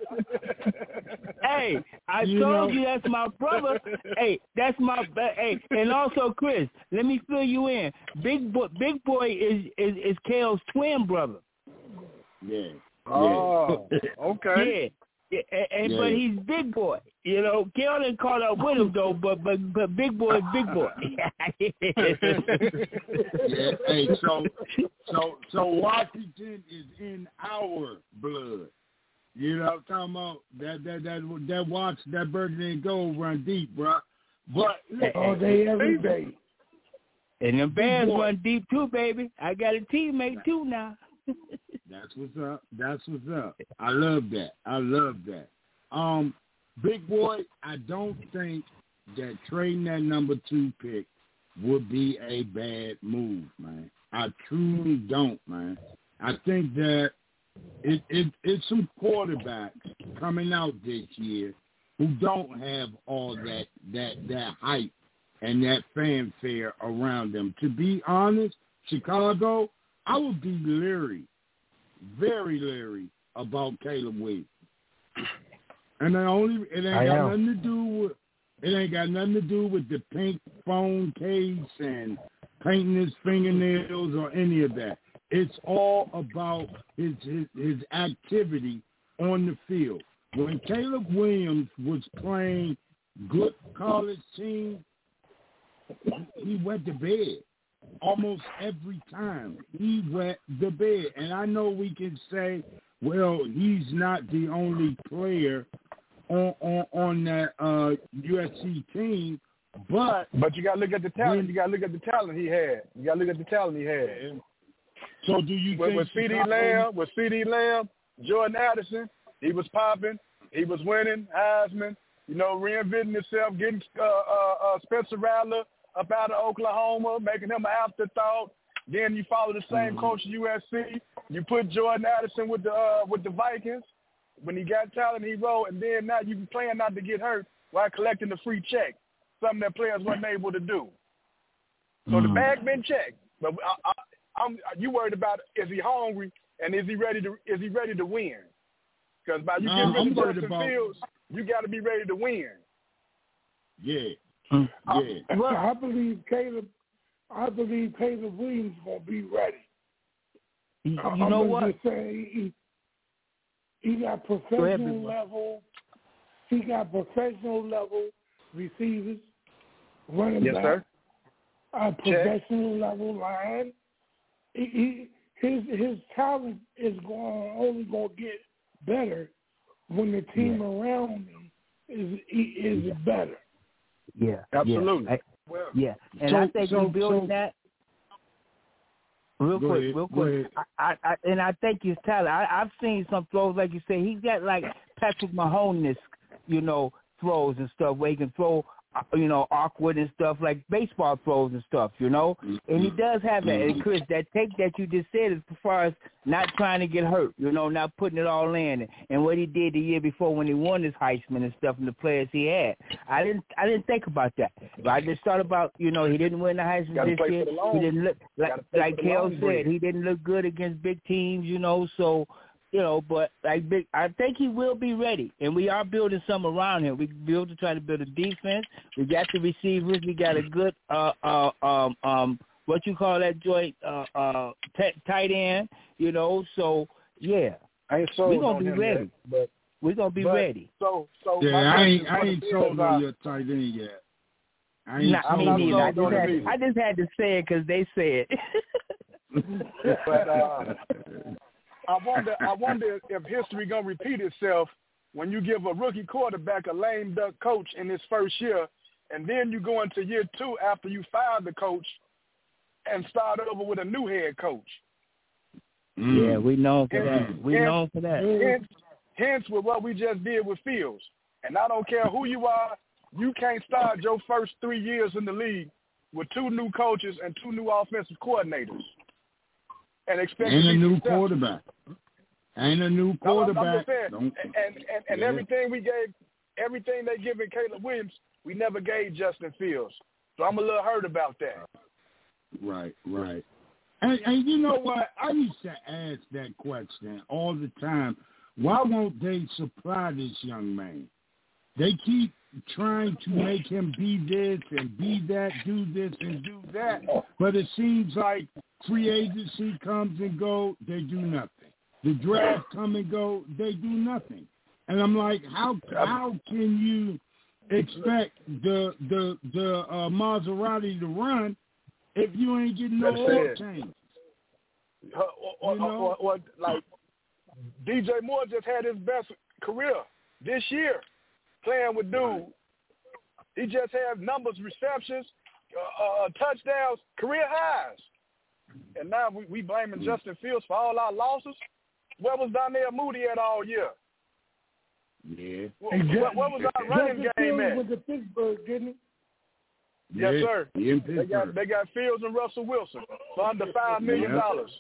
Hey, I You told know? you that's my brother. Hey, that's my hey, and also Chris, let me fill you in. Big boy, Big Boy is is, is Kale's twin brother. Yeah. Oh, okay. Yeah, yeah, and, Yeah. but he's Big Boy. You know, Kale didn't caught up with him though, but but but Big Boy is Big Boy. Yeah. Hey, so so so Washington is in our blood. You know what I'm talking about? That that that that watch that burgundy and gold run deep, bro. But All day, every day. And the Bears boy. run deep too, baby. I got a teammate too now. That's what's up. That's what's up. I love that. I love that. Um, Big Boy, I don't think that trading that number two pick would be a bad move, man. I truly don't, man. I think that it, it it's some quarterbacks coming out this year who don't have all that that that hype and that fanfare around them. To be honest, Chicago, I would be leery, very leery about Caleb Williams. And the only it ain't I got know. nothing to do with it ain't got nothing to do with the pink phone case and painting his fingernails or any of that. It's all about his his, his activity on the field. When Caleb Williams was playing good college team, he went to bed. Almost every time he went to bed. And I know we can say, well, he's not the only player on on, on that uh, U S C team, but But you gotta look at the talent. when- You gotta look at the talent he had. You gotta look at the talent he had. so do you With, think with C D Chicago- Lamb, with C D Lamb, Jordan Addison, he was popping. He was winning Heisman. You know, reinventing himself, getting uh, uh, uh, Spencer Rattler up out of Oklahoma, making him an afterthought. Then you follow the same Mhm. coach at U S C. You put Jordan Addison with the uh, with the Vikings. When he got talent, he rolled, and then now you playing not to get hurt while collecting the free check, something that players wasn't able to do. So the Mhm. bag been checked, but I, I, I'm you worried about is he hungry and is he ready to is he ready to win? Because by you Uh, getting rid I'm of worried Justin about- Fields, you got to be ready to win. Yeah, Mm. yeah. Well, I believe Caleb. I believe Caleb Williams gonna be ready. You, you I'm know gonna what? just say he, he got ahead, professional Big Boy. level. He got professional level receivers, running Yes, back, sir. a professional level line. He, he, his his talent is going only gonna get better when the team around him is is better. Yeah, Absolutely. Yeah, I, Well, yeah. and so- I think so- you building so- that. Real Go quick, ahead. real Go quick. ahead. I, I, and I think his talent. I, I've seen some throws, like you say, he's got like Patrick Mahomes, you know, throws and stuff where he can throw, you know, awkward and stuff like baseball throws and stuff, you know. And he does have that. And Chris, that take that you just said as far as not trying to get hurt, you know, not putting it all in, and what he did the year before when he won his Heisman and stuff, and the players he had. I didn't, I didn't think about that. But I just thought about, you know, he didn't win the Heisman Gotta this play year. for the long- He didn't look like, gotta play like for the Kel long said, break. he didn't look good against big teams, you know. So. You know, but like big, I think he will be ready, and we are building some around him. We build to try to build a defense. We got the receivers. We got a good, uh, uh, um, um, what you call that joint, uh, uh, t- tight end. You know, so yeah, I ain't sold we're gonna on be him ready. Yet, but we're gonna be but, ready. So, so Yeah, my I ain't, question I for the ain't Bills sold are- on your tight end yet. I ain't Not sold me not neither. on I sold just, on had, him either. I just had to say it because they said it. But uh, I wonder, I wonder if history gonna repeat itself when you give a rookie quarterback a lame duck coach in his first year, and then you go into year two after you fire the coach and start over with a new head coach. Mm. Yeah, we know for Hence- that. We hence- know for that. Hence, hence with what we just did with Fields. And I don't care who you are, you can't start your first three years in the league with two new coaches and two new offensive coordinators and expect And to a be new successful. quarterback. And a new I'm- I'm quarterback. just saying, Don't- and and, and Yeah. everything we gave, everything they given Caleb Williams, we never gave Justin Fields. So I'm a little hurt about that. Right, right. And, and you know what? I used to ask that question all the time. Why won't they supply this young man? They keep trying to make him be this and be that, do this and do that. But it seems like free agency comes and go, they do nothing. The draft come and go, they do nothing. And I'm like, how how can you expect the the the uh, Maserati to run if you ain't getting no That's oil it. change? Or, or, You know? or, or like D J Moore just had his best career this year playing with dude. He just had numbers, receptions, uh, uh, touchdowns, career highs. And now we, we blaming Justin Fields for all our losses. Where was Donnell Moody at all year? Yeah. Where, where, where was our running Justin game Fields at? went to Pittsburgh, didn't he? Yes, Yeah, sir. he in They Pittsburgh. got they got Fields and Russell Wilson for under five million dollars.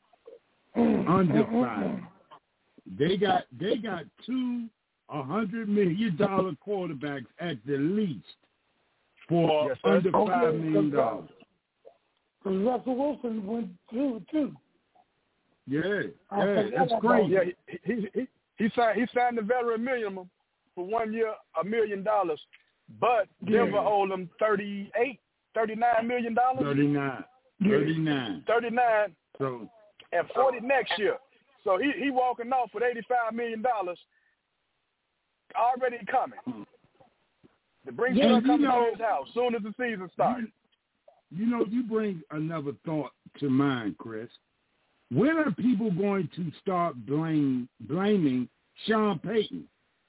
Under five. They got they got two a hundred million dollar quarterbacks at the least for Yes, sir. under five million dollars. Because Russell Wilson went through too. Yeah, I yeah, forgot it's about crazy. Yeah, he he he, he signed he signed the veteran minimum for one year, a million dollars, but Denver Yeah. owed him thirty-eight, thirty-nine million dollars, Thirty-nine. Thirty-nine. thirty-nine, So and forty next year. So he he walking off with eighty-five million dollars already coming. The bring Yeah, son you coming know- to his house soon as the season starts. You, you know, you bring another thought to mind, Chris. When are people going to start blame, blaming Sean Payton?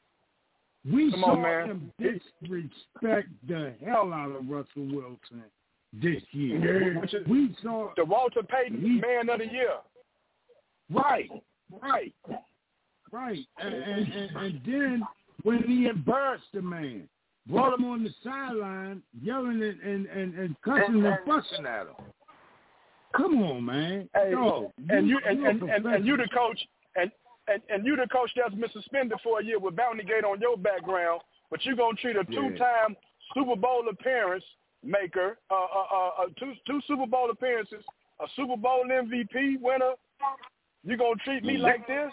We Come saw on, man. him disrespect the hell out of Russell Wilson this year. Which is We saw the Walter Payton He- Man of the Year. right, right, right, and, and, and, and then when he embarrassed the man, brought him on the sideline, yelling and and, and, and cussing and fussing at him. Come on, man. Hey, Yo, and you you're and, a and, and, and you the professional. coach and, and, and you the coach that's been suspended for a year with Bounty Gate on your background, but you're gonna treat a Yeah. two-time Super Bowl appearance maker, uh, uh, uh, uh, two two Super Bowl appearances, a Super Bowl M V P winner. You gonna treat me like this?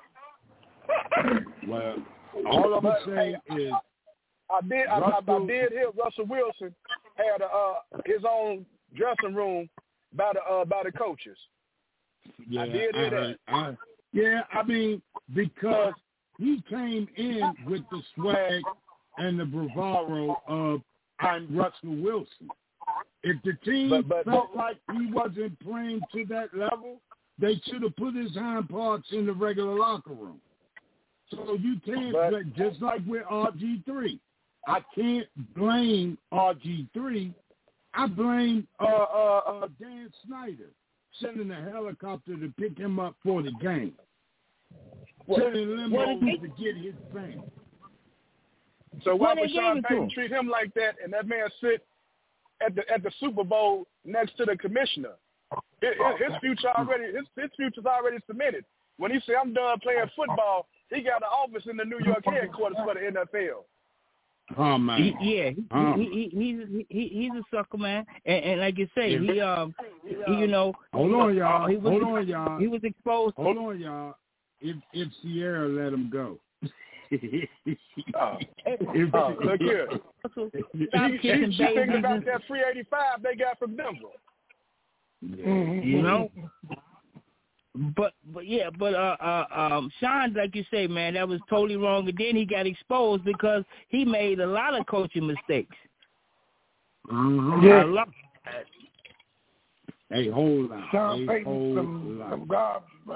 Well, all I'm But, saying hey, is, I did. I, I, I Russell- did hear Russell Wilson had a, uh, his own dressing room by the uh, by the coaches. yeah, I did hear that. heard- I- yeah, I mean, because he came in with the swag and the bravado of I'm Russell Wilson. If the team But- but- felt like he wasn't playing to that level, they should have put his hind parts in the regular locker room. So you can't, But- just like with R G three, I can't blame R G three. I blame uh, uh, uh, Dan Snyder sending a helicopter to pick him up for the game. What? Sending limos to get his fans. So why What would they Sean gave it to Payton him? treat him like that, and that man sit at the at the Super Bowl next to the commissioner? His, his future already his, his future's already cemented. When he said, "I'm done playing football," he got an office in the New York headquarters for the N F L. Oh man, He, yeah, he, Oh. he, he, he's he, he's a sucker, man. And, and like you say, Yeah. he um, he, you know, Hold on, y'all. he was, Hold on, y'all. He was exposed. Hold on, y'all. If if Sierra let him go. Oh, If- oh look here. Stop He, kissing he, she thinking babies about and- that free eighty-five they got from Denver. you know. But but yeah, but uh uh um Sean, like you say, man, that was totally wrong. And then he got exposed because he made a lot of coaching mistakes. Mhm. Yeah. A lot. Hey, hold on. Sean Hey, Payton, hold some, on. some garbage, man.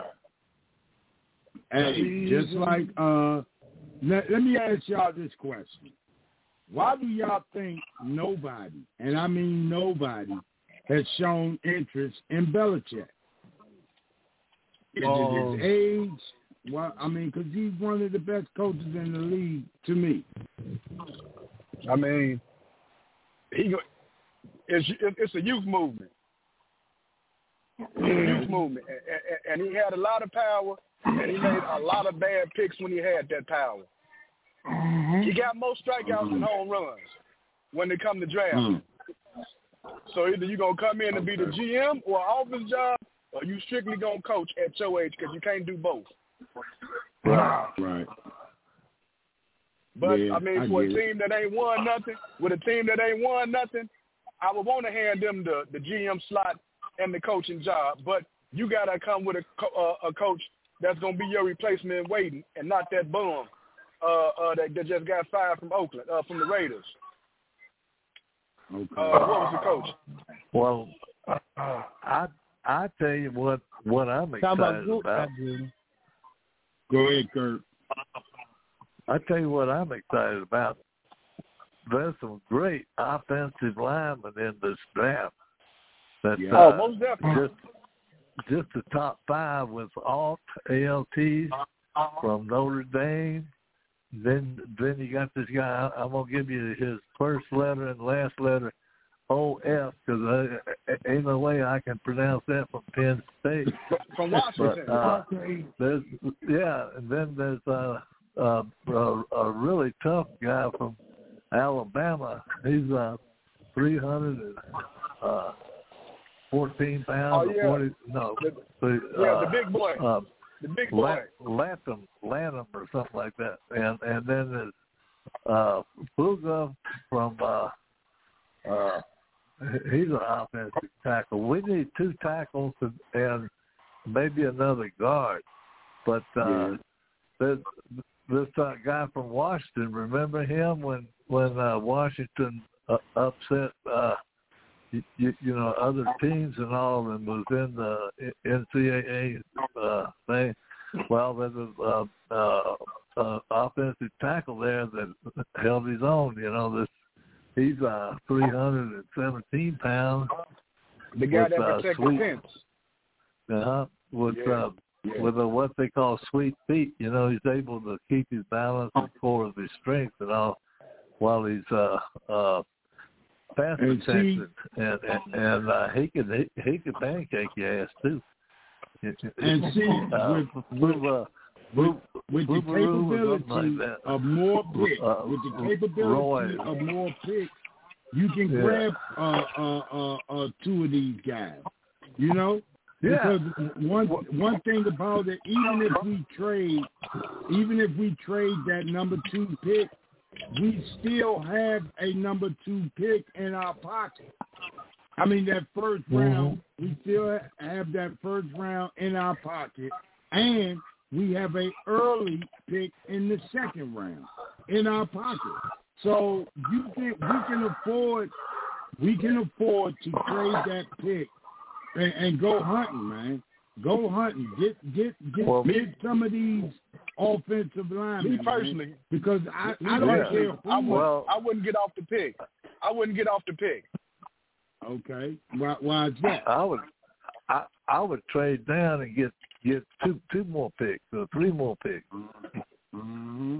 Hey, just like uh, let, let me ask y'all this question: why do y'all think nobody, and I mean nobody, has shown interest in Belichick? Is Oh. it his age? Well, I mean, because he's one of the best coaches in the league to me. I mean, he go, it's it's a youth movement. It's a youth movement, and, and, and he had a lot of power, and he made a lot of bad picks when he had that power. Mm-hmm. He got more strikeouts and home runs when they come to draft. Mm. So either you gonna come in and be the G M or an office job, or you strictly gonna coach at your age because you can't do both. Right, right. But Yeah, I mean, I for a get it. team that ain't won nothing, with a team that ain't won nothing, I would want to hand them the, the G M slot and the coaching job. But you gotta come with a co- uh, a coach that's gonna be your replacement waiting, and not that bum uh, uh, that, that just got fired from Oakland, uh, from the Raiders. Okay. Uh, what was the coach? Well, I I tell you what what I'm Talking about excited group, about. Go ahead, Kurt. I tell you what I'm excited about. There's some great offensive linemen in this draft. That, Yeah. Oh, uh, most definitely. just just the top five with Alt A L T from Notre Dame. Then then you got this guy. I'm gonna give you his first letter and last letter, O F, because ain't no way I can pronounce that from Penn State. From Washington. But, uh, there's yeah, and then there's uh, uh, a, a really tough guy from Alabama. He's uh, three hundred fourteen pounds. Oh, yeah. or forty, no, The- the, yeah, uh, the big boy. Uh, the big boy. Lanham, Lanham or something like that, and and then there's uh, Fuga from uh, uh, he's an offensive tackle. We need two tackles and, and maybe another guard, but uh, Yeah. there's this uh, guy from Washington. Remember him when when uh, Washington uh, upset uh, you, you, you know other teams and all, and was in the N C double A uh, thing. Well, there's a uh, uh, uh, offensive tackle there that held his own. You know, this he's uh, three hundred seventeen pounds. The guy with, that uh, protected sweet, Pence. Uh-huh, with Yeah. uh, Yeah. with a, what they call sweet feet. You know, he's able to keep his balance and core of his strength and all while he's uh, uh, pass And protected, and and, and uh, he can he, he can pancake your ass too. And see, uh, with, move, uh, with, move, with the Boobaroo or something capability like that. of more picks, Uh, with the capability Roy. of more picks, you can Yeah. grab uh, uh, uh, uh, two of these guys. You know, Yeah. because one one thing about it, even if we trade, even if we trade that number two pick, we still have a number two pick in our pocket. I mean, that first round, we still have that first round in our pocket, and we have a early pick in the second round in our pocket. So you can we can afford we can afford to trade that pick and, and go hunting, man. Go hunting. Get get get, Well, get some of these offensive linemen. Me personally, man, because I, me I don't personally, care who. I, would, Well- I wouldn't get off the pick. I wouldn't get off the pick. Okay, why why is that? I would I I would trade down and get get two two more picks or three more picks. Mm-hmm.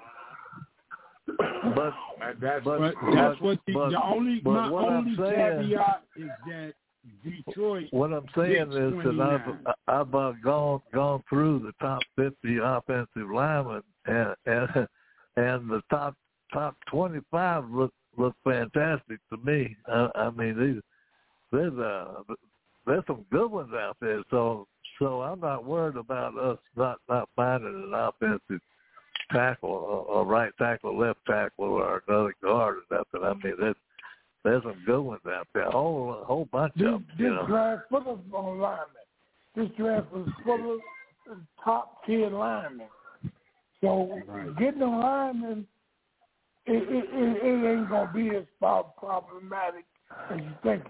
But that's but, what but, that's what the, but, the only but my what only I'm saying, caveat is that Detroit. What I'm saying is that I've I've uh, gone gone through the top fifty offensive linemen, and and and the top top twenty-five look look fantastic to me. I, I mean, these there's uh there's some good ones out there. So so I'm not worried about us not not finding an offensive tackle, or, or right tackle, left tackle, or another guard or nothing. I mean, there's there's some good ones out there, a whole a whole bunch this, of them. This You know? draft full of on linemen. This draft was full of top tier linemen. So right. getting a lineman, it, it, it, it ain't gonna be as problematic as you think.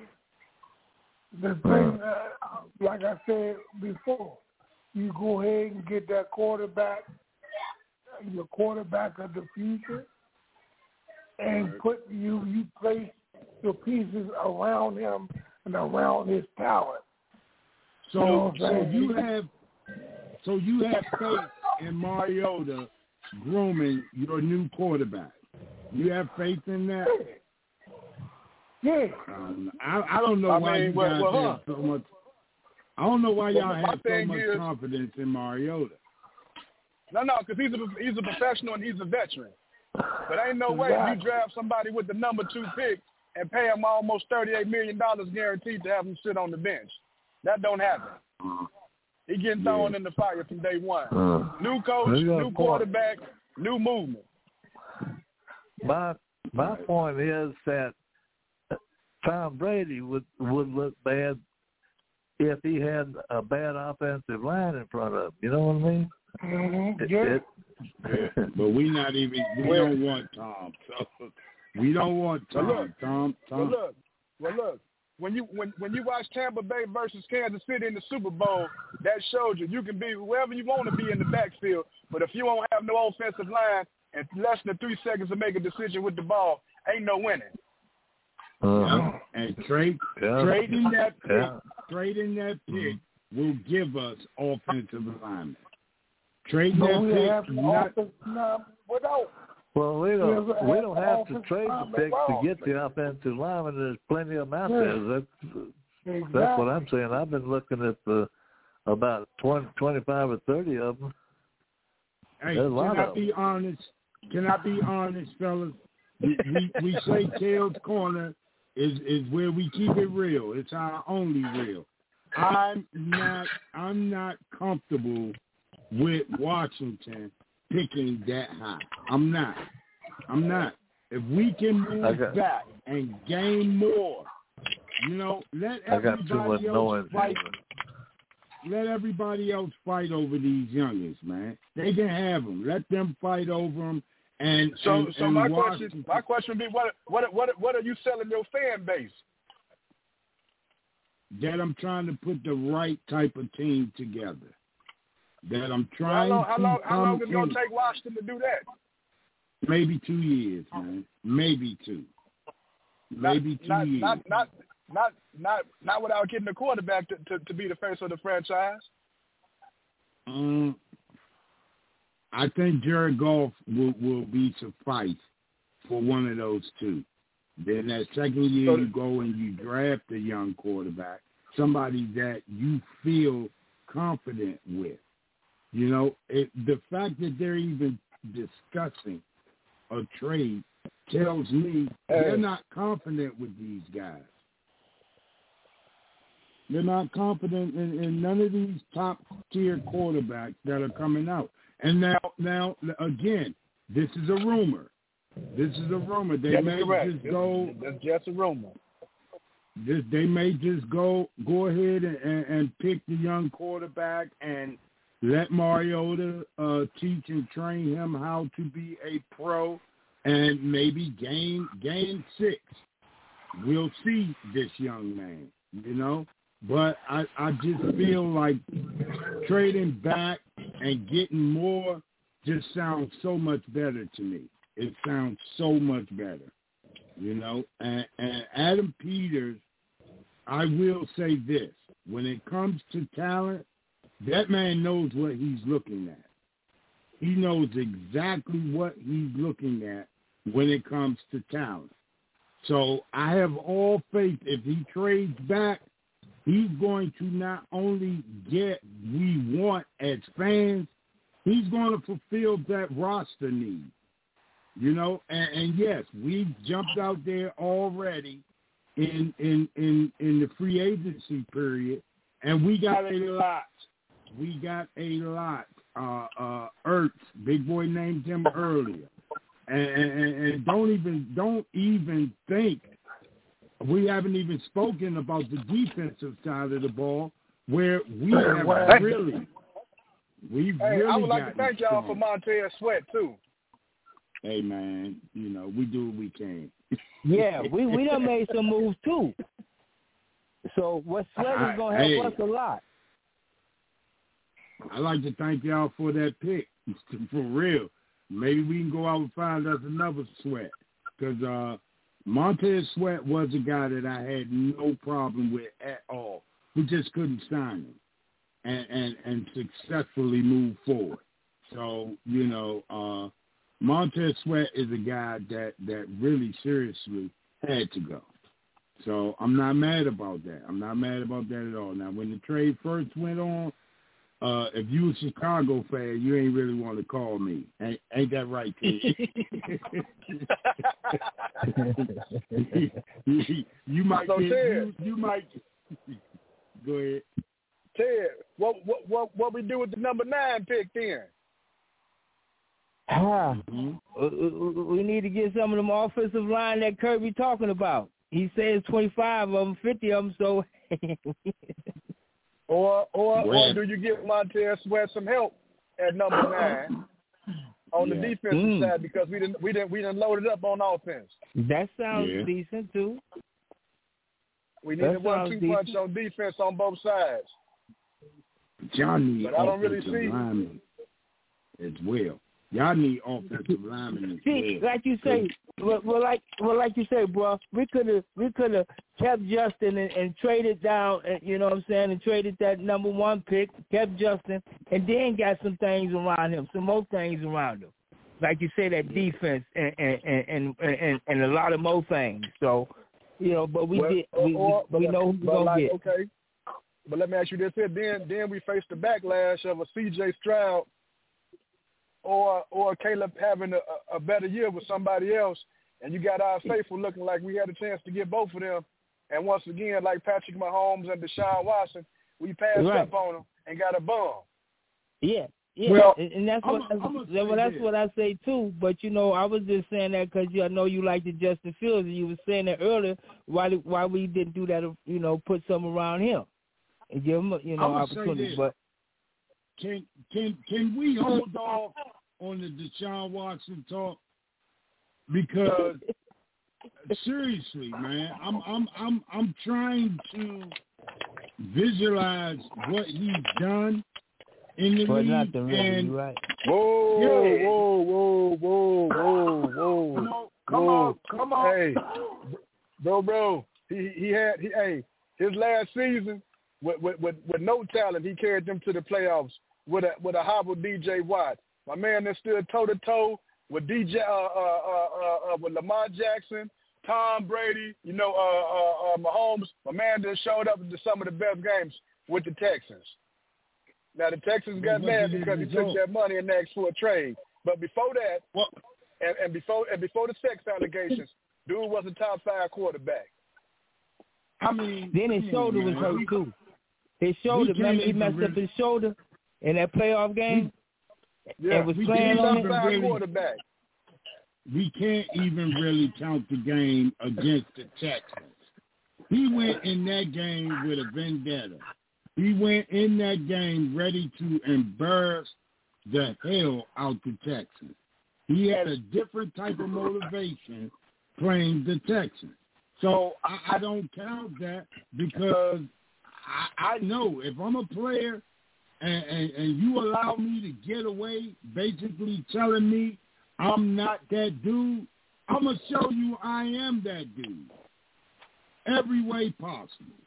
The thing, uh, like I said before, you go ahead and get that quarterback, your quarterback of the future, and put you you place your pieces around him and around his talent. So, you know so you have, so you have faith in Mariota grooming your new quarterback. You have faith in that? Yeah. Um, I, I don't know I why mean, you well, guys well, have so much. I don't know why y'all Well, my have so thing much is- confidence in Mariota. No, no, because he's a he's a professional and he's a veteran. But ain't no way if you draft somebody with the number two pick and pay him almost thirty-eight million dollars guaranteed to have him sit on the bench. That don't happen. He getting thrown Yeah. in the fire from day one. Uh, New coach, you got a new point. quarterback, new movement. My my point is that Tom Brady would would look bad if he had a bad offensive line in front of him. You know what I mean? Mm-hmm. It- Yeah. it- But we not even. We Where- don't want Tom. So we don't want Well, Tom. look. Tom. Well, Tom. look, well, look. When you when when you watch Tampa Bay versus Kansas City in the Super Bowl, that showed you you can be wherever you want to be in the backfield, but if you don't have no offensive line and less than three seconds to make a decision with the ball, ain't no winning. uh, And trade yeah. trading that pick, Yeah. trading that pick will give us offensive alignment. Trading But that we have pick, an not offensive line without. Well, we don't Yeah, we don't have to offensive trade the lineman pick to well. get the offensive lineman. There's plenty of them out Yeah. there. That's Exactly. that's what I'm saying. I've been looking at the about twenty, twenty-five or thirty of them. Hey, There's a can lot I of be honest? Can I be honest, fellas? We we, we say Tails Corner is is where we keep it real. It's our only real. I'm not I'm not comfortable with Washington picking that high. I'm not. I'm not. If we can move Okay. back and gain more, you know, let I got too much everybody else noise. fight. Let everybody else fight over these youngins, man. They can have them. Let them fight over them. And So and, so and my Washington, question my question would be what what what what are you selling your fan base? that I'm trying to put the right type of team together. That I'm How trying long how to long how come long is it gonna in. take Washington to do that? Maybe two years, man. Maybe two. Maybe two not, years. Not not not not not without getting a quarterback to, to, to be the face of the franchise. Um, I think Jared Goff will, will be suffice for one of those two. Then that second year you go and you draft a young quarterback, somebody that you feel confident with. You know, it, the fact that they're even discussing a trade tells me they're not confident with these guys. They're not confident in, in none of these top-tier quarterbacks that are coming out. And now, now again, this is a rumor. This is a rumor. They That's may correct. just That's- go. That's just a rumor. This, they may just go go ahead and, and, and pick the young quarterback and let Mariota uh, teach and train him how to be a pro, and maybe gain gain six. We'll see this young man, you know. But I, I just feel like trading back and getting more just sounds so much better to me. It sounds so much better, you know. And, and Adam Peters, I will say this. when it comes to talent, that man knows what he's looking at. He knows exactly what he's looking at when it comes to talent. So I have all faith if he trades back, he's going to not only get we want as fans, he's going to fulfill that roster need. You know, and, and yes, we've jumped out there already in, in in in the free agency period, and we got a lot. We got a lot. Uh, uh, Ertz, big boy named him earlier, and, and, and don't even don't even think we haven't even spoken about the defensive side of the ball, where we have really, we've hey, really. I would like to thank y'all strong. for Montez Sweat too. Hey man, you know we do what we can. Yeah, we we done made some moves too. So what Sweat is gonna help hey, us a lot. I like to thank y'all for that pick. For real, maybe we can go out and find us another Sweat, because uh, Montez Sweat was a guy that I had no problem with at all. We just couldn't sign him and and, and successfully move forward. So you know. Uh, Montez Sweat is a guy that, that really seriously had to go. So I'm not mad about that. I'm not mad about that at all. Now, when the trade first went on, uh, if you a Chicago fan, you ain't really want to call me. Ain't, ain't that right, Ted? you, you might so get, Ted, you, you might go ahead. Ted, what what what what we do with the number nine pick then? Ah, mm-hmm. We need to get some of them offensive line that Kirby talking about. He says twenty-five of them, fifty of them, so. or, or, well, or do you give Montez Sweat some help at number nine on yeah. the defensive mm. side, because we didn't we didn't we didn't load it up on offense. That sounds yeah. decent too. We need a one-two punch on defense on both sides. Johnny, but I don't really see lineman as well. Y'all need offensive linemen. See, like you say, well, well, like well, like you say, bro, we could have we could have kept Justin and, and traded down, and, you know what I'm saying, and traded that number one pick, kept Justin, and then got some things around him, some more things around him, like you say, that defense and and and and, and a lot of more things. So, you know, but we well, did we, or, we, we know who we're gonna like, get. Okay, but let me ask you this here: then then we face the backlash of a C J Stroud. Or or Caleb having a, a better year with somebody else, and you got our faithful looking like we had a chance to get both of them. And once again, like Patrick Mahomes and Deshaun Watson, we passed right. up on them and got a bum. Yeah, yeah, well, and, and that's what I'm, I'm well, that's this. what I say too. But you know, I was just saying that because I know you like the Justin Fields, and you were saying that earlier. Why why we didn't do that? You know, put some around him and give him you know opportunity. But Can can can we hold off on the Deshaun Watson talk? Because seriously, man, I'm I'm I'm I'm trying to visualize what he's done in the but league. Not the and right. Whoa, yeah. whoa, whoa, whoa, whoa, whoa, Come on, come whoa. on, come on. Hey, bro, bro, he he had he hey his last season with with with, with no talent, he carried them to the playoffs with a with a hobbled D J Watt. My man that stood toe to toe with D J, uh, uh, uh, uh, with Lamar Jackson, Tom Brady, you know, uh, uh, uh, Mahomes. My man that showed up to some of the best games with the Texans. Now the Texans got mad because he took that money and asked for a trade. But before that, well, and, and before and before the sex allegations, dude was a top five quarterback. I mean, then his shoulder on, was man. hurt too. His shoulder, remember he messed up his shoulder in that playoff game. Yeah, and was we playing on it. Really, quarterback. We can't even really count the game against the Texans. He went in that game with a vendetta. He went in that game ready to embarrass the hell out the Texans. He had a different type of motivation playing the Texans. So I, I don't count that because I, I know if I'm a player and, and, and you allow me to get away basically telling me I'm not that dude, I'm going to show you I am that dude every way possible.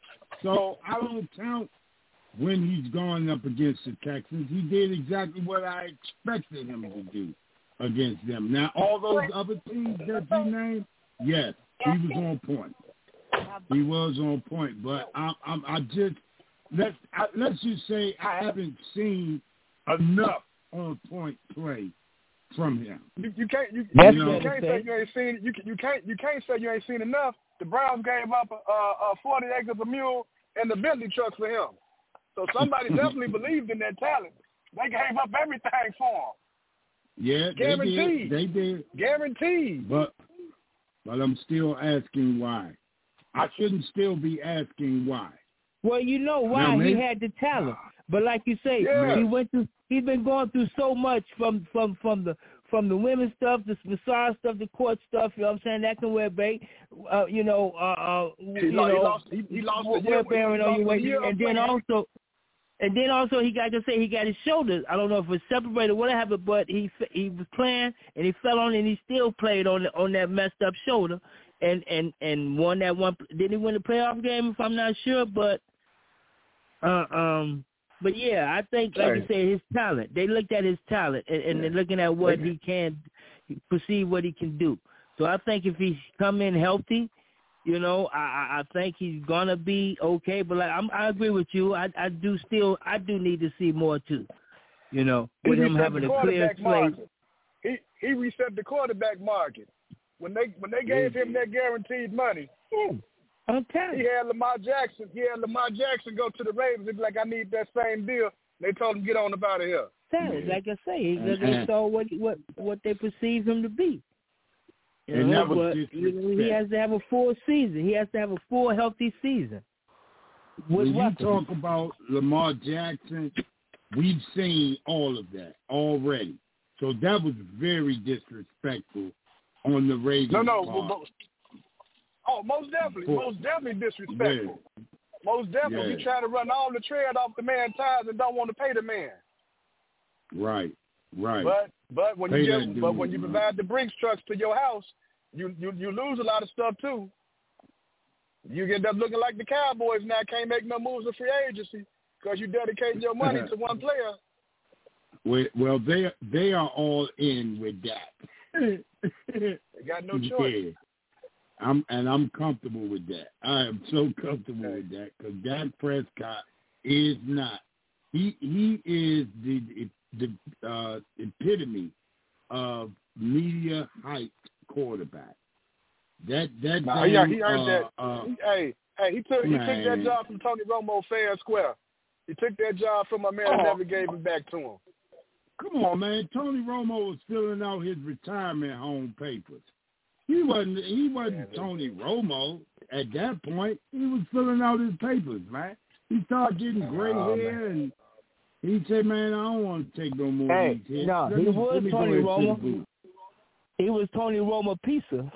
So I don't count when he's gone up against the Texans. He did exactly what I expected him to do against them. Now, all those other teams that you named, yes, he was on point. He was on point. But I, I, I just let's I, let's just say I haven't seen enough on point play from him. You, you can't you, That's you, fair you to can't say. say you ain't seen you, you can't you can't say you ain't seen enough. The Browns gave up uh, uh, forty acres of mule and the Bentley trucks for him. So somebody definitely believed in that talent. They gave up everything for him. Yeah, Guaranteed. They did. They did. Guaranteed. But but I'm still asking why. I shouldn't still be asking why. Well, you know why. Now, he maybe- had the talent. But like you say, Yeah. he went through he's been going through so much from from from the from the women's stuff, the massage stuff, the court stuff, you know what I'm saying? That can wear bait. Uh, you know, uh, uh He, you lost, know, he lost. He, he lost a year. wear bearing he on your lost a weight. year And of then playing. also and then also he got to say he got his shoulders. I don't know if it was separated, whatever, but he he was playing and he fell on it and he still played on the, on that messed up shoulder and, and, and won that one. Didn't he win the playoff game? If I'm not sure, but uh, um. But yeah, I think, like you said, his talent. They looked at his talent, and, and they're looking at what he can perceive, what he can do. So I think if he's come in healthy, you know, I, I think he's gonna be okay. But like, I'm, I agree with you. I, I do still, I do need to see more too. You know, with He him reset having the a clear quarterback slate. market. He he reset the quarterback market. When they when they gave him that guaranteed money, I'm telling he you. had Lamar Jackson. He had Lamar Jackson go to the Ravens and be like, I need that same deal. They told him get on up out of here. Talent, like I say, he they saw what what what they perceive him to be. You And know, that was but you know, he disrespect. has to have a full season. He has to have a full healthy season. With When you weapons. talk about Lamar Jackson, we've seen all of that already. So that was very disrespectful on the Ravens No, no. part. Mo- oh, most definitely. Most definitely disrespectful. Most definitely. Yeah. He trying to run all the tread off the man's tires and don't want to pay the man. Right, right. But but when Pay you that get, but dude, when you man. provide the Brinks trucks to your house, you, you you lose a lot of stuff too. You end up looking like the Cowboys now. Can't make no moves in free agency because you dedicated your money to one player. Well, well, they they are all in with that. They got no choice. Yeah. I'm and I'm comfortable with that. I am so comfortable with that because Dak Prescott is not. He he is the the uh, epitome of media hyped quarterback. That that Nah, damn, yeah, he earned uh, that. Uh, hey, hey, he took he took that man. job from Tony Romo fair and square. He took that job from a man Oh. who never gave it back to him. Come on, man. Tony Romo was filling out his retirement home papers. He wasn't he wasn't Tony Romo at that point. He was filling out his papers, man. He started getting gray Oh, hair and he said, man, I don't want to take no more Hey, of these hits. no, Let he me- was let me go Tony into the Romo. booth." He was Tony Romo Pizza.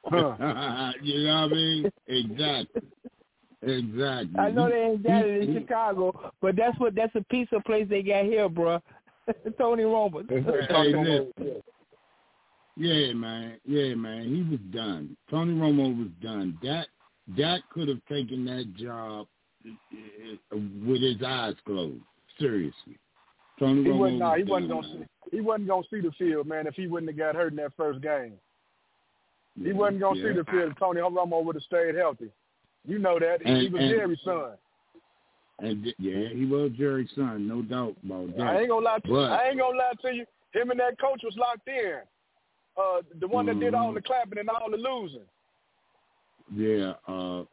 Huh. You know what I mean? Exactly. Exactly. I know He- they ain't got it in he- Chicago, but that's what that's a pizza place they got here, bro. Tony Romo. Hey, listen. Yeah, man. Yeah, man. He was done. Tony Romo was done. That Dak could have taken that job uh, with his eyes closed. Seriously. Tony He Romo wasn't. Nah, was he wasn't done, gonna. man. See, he wasn't gonna see the field, man. If he wouldn't have got hurt in that first game, he Yeah, wasn't gonna yeah. see the field. If Tony Romo would have stayed healthy. You know that. He, And- he was and- Jerry's son. And th- yeah, he was Jerry's son, no doubt about that. I ain't gonna lie to you. But- I ain't gonna lie to you. Him and that coach was locked in. Uh, the one that did all the clapping and all the losing. Yeah. Uh,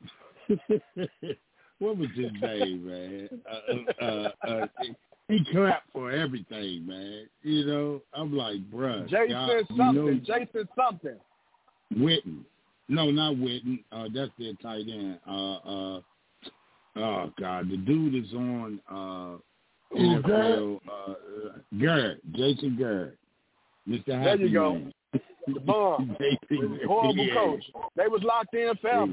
what was his name, man? Uh, uh, uh, he clapped for everything, man. You know, I'm like, bruh. Jason y'all- you something. know, Jason something. Witten. No, not Witten. Uh, that's their tight end. Uh, uh, oh, God. The dude is on uh, N F L. Uh, uh, Garrett. Jason Garrett. Mister There Happy you go. Man. The bum. Jason- Horrible yeah. coach. They was locked in forever.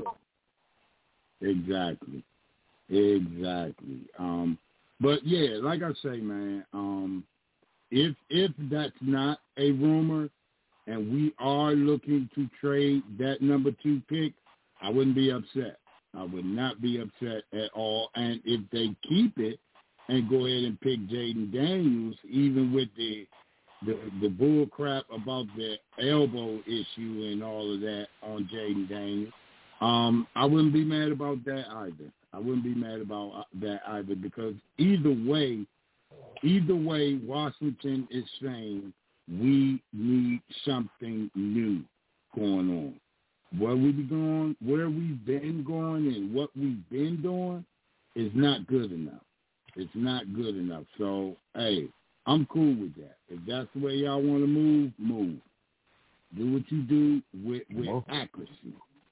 Exactly. Exactly. Um, but yeah, like I say, man, um, if if that's not a rumor and we are looking to trade that number two pick, I wouldn't be upset. I would not be upset at all. And if they keep it and go ahead and pick Jaden Daniels, even with the the, the bull crap about the elbow issue and all of that on Jaden Daniels, um, I wouldn't be mad about that either. I wouldn't be mad about that either because either way, either way, Washington is saying we need something new going on. Where we be going, where we've been going, and what we've been doing is not good enough. It's not good enough. So, hey, I'm cool with that. If that's the way y'all want to move, move. Do what you do with, with accuracy.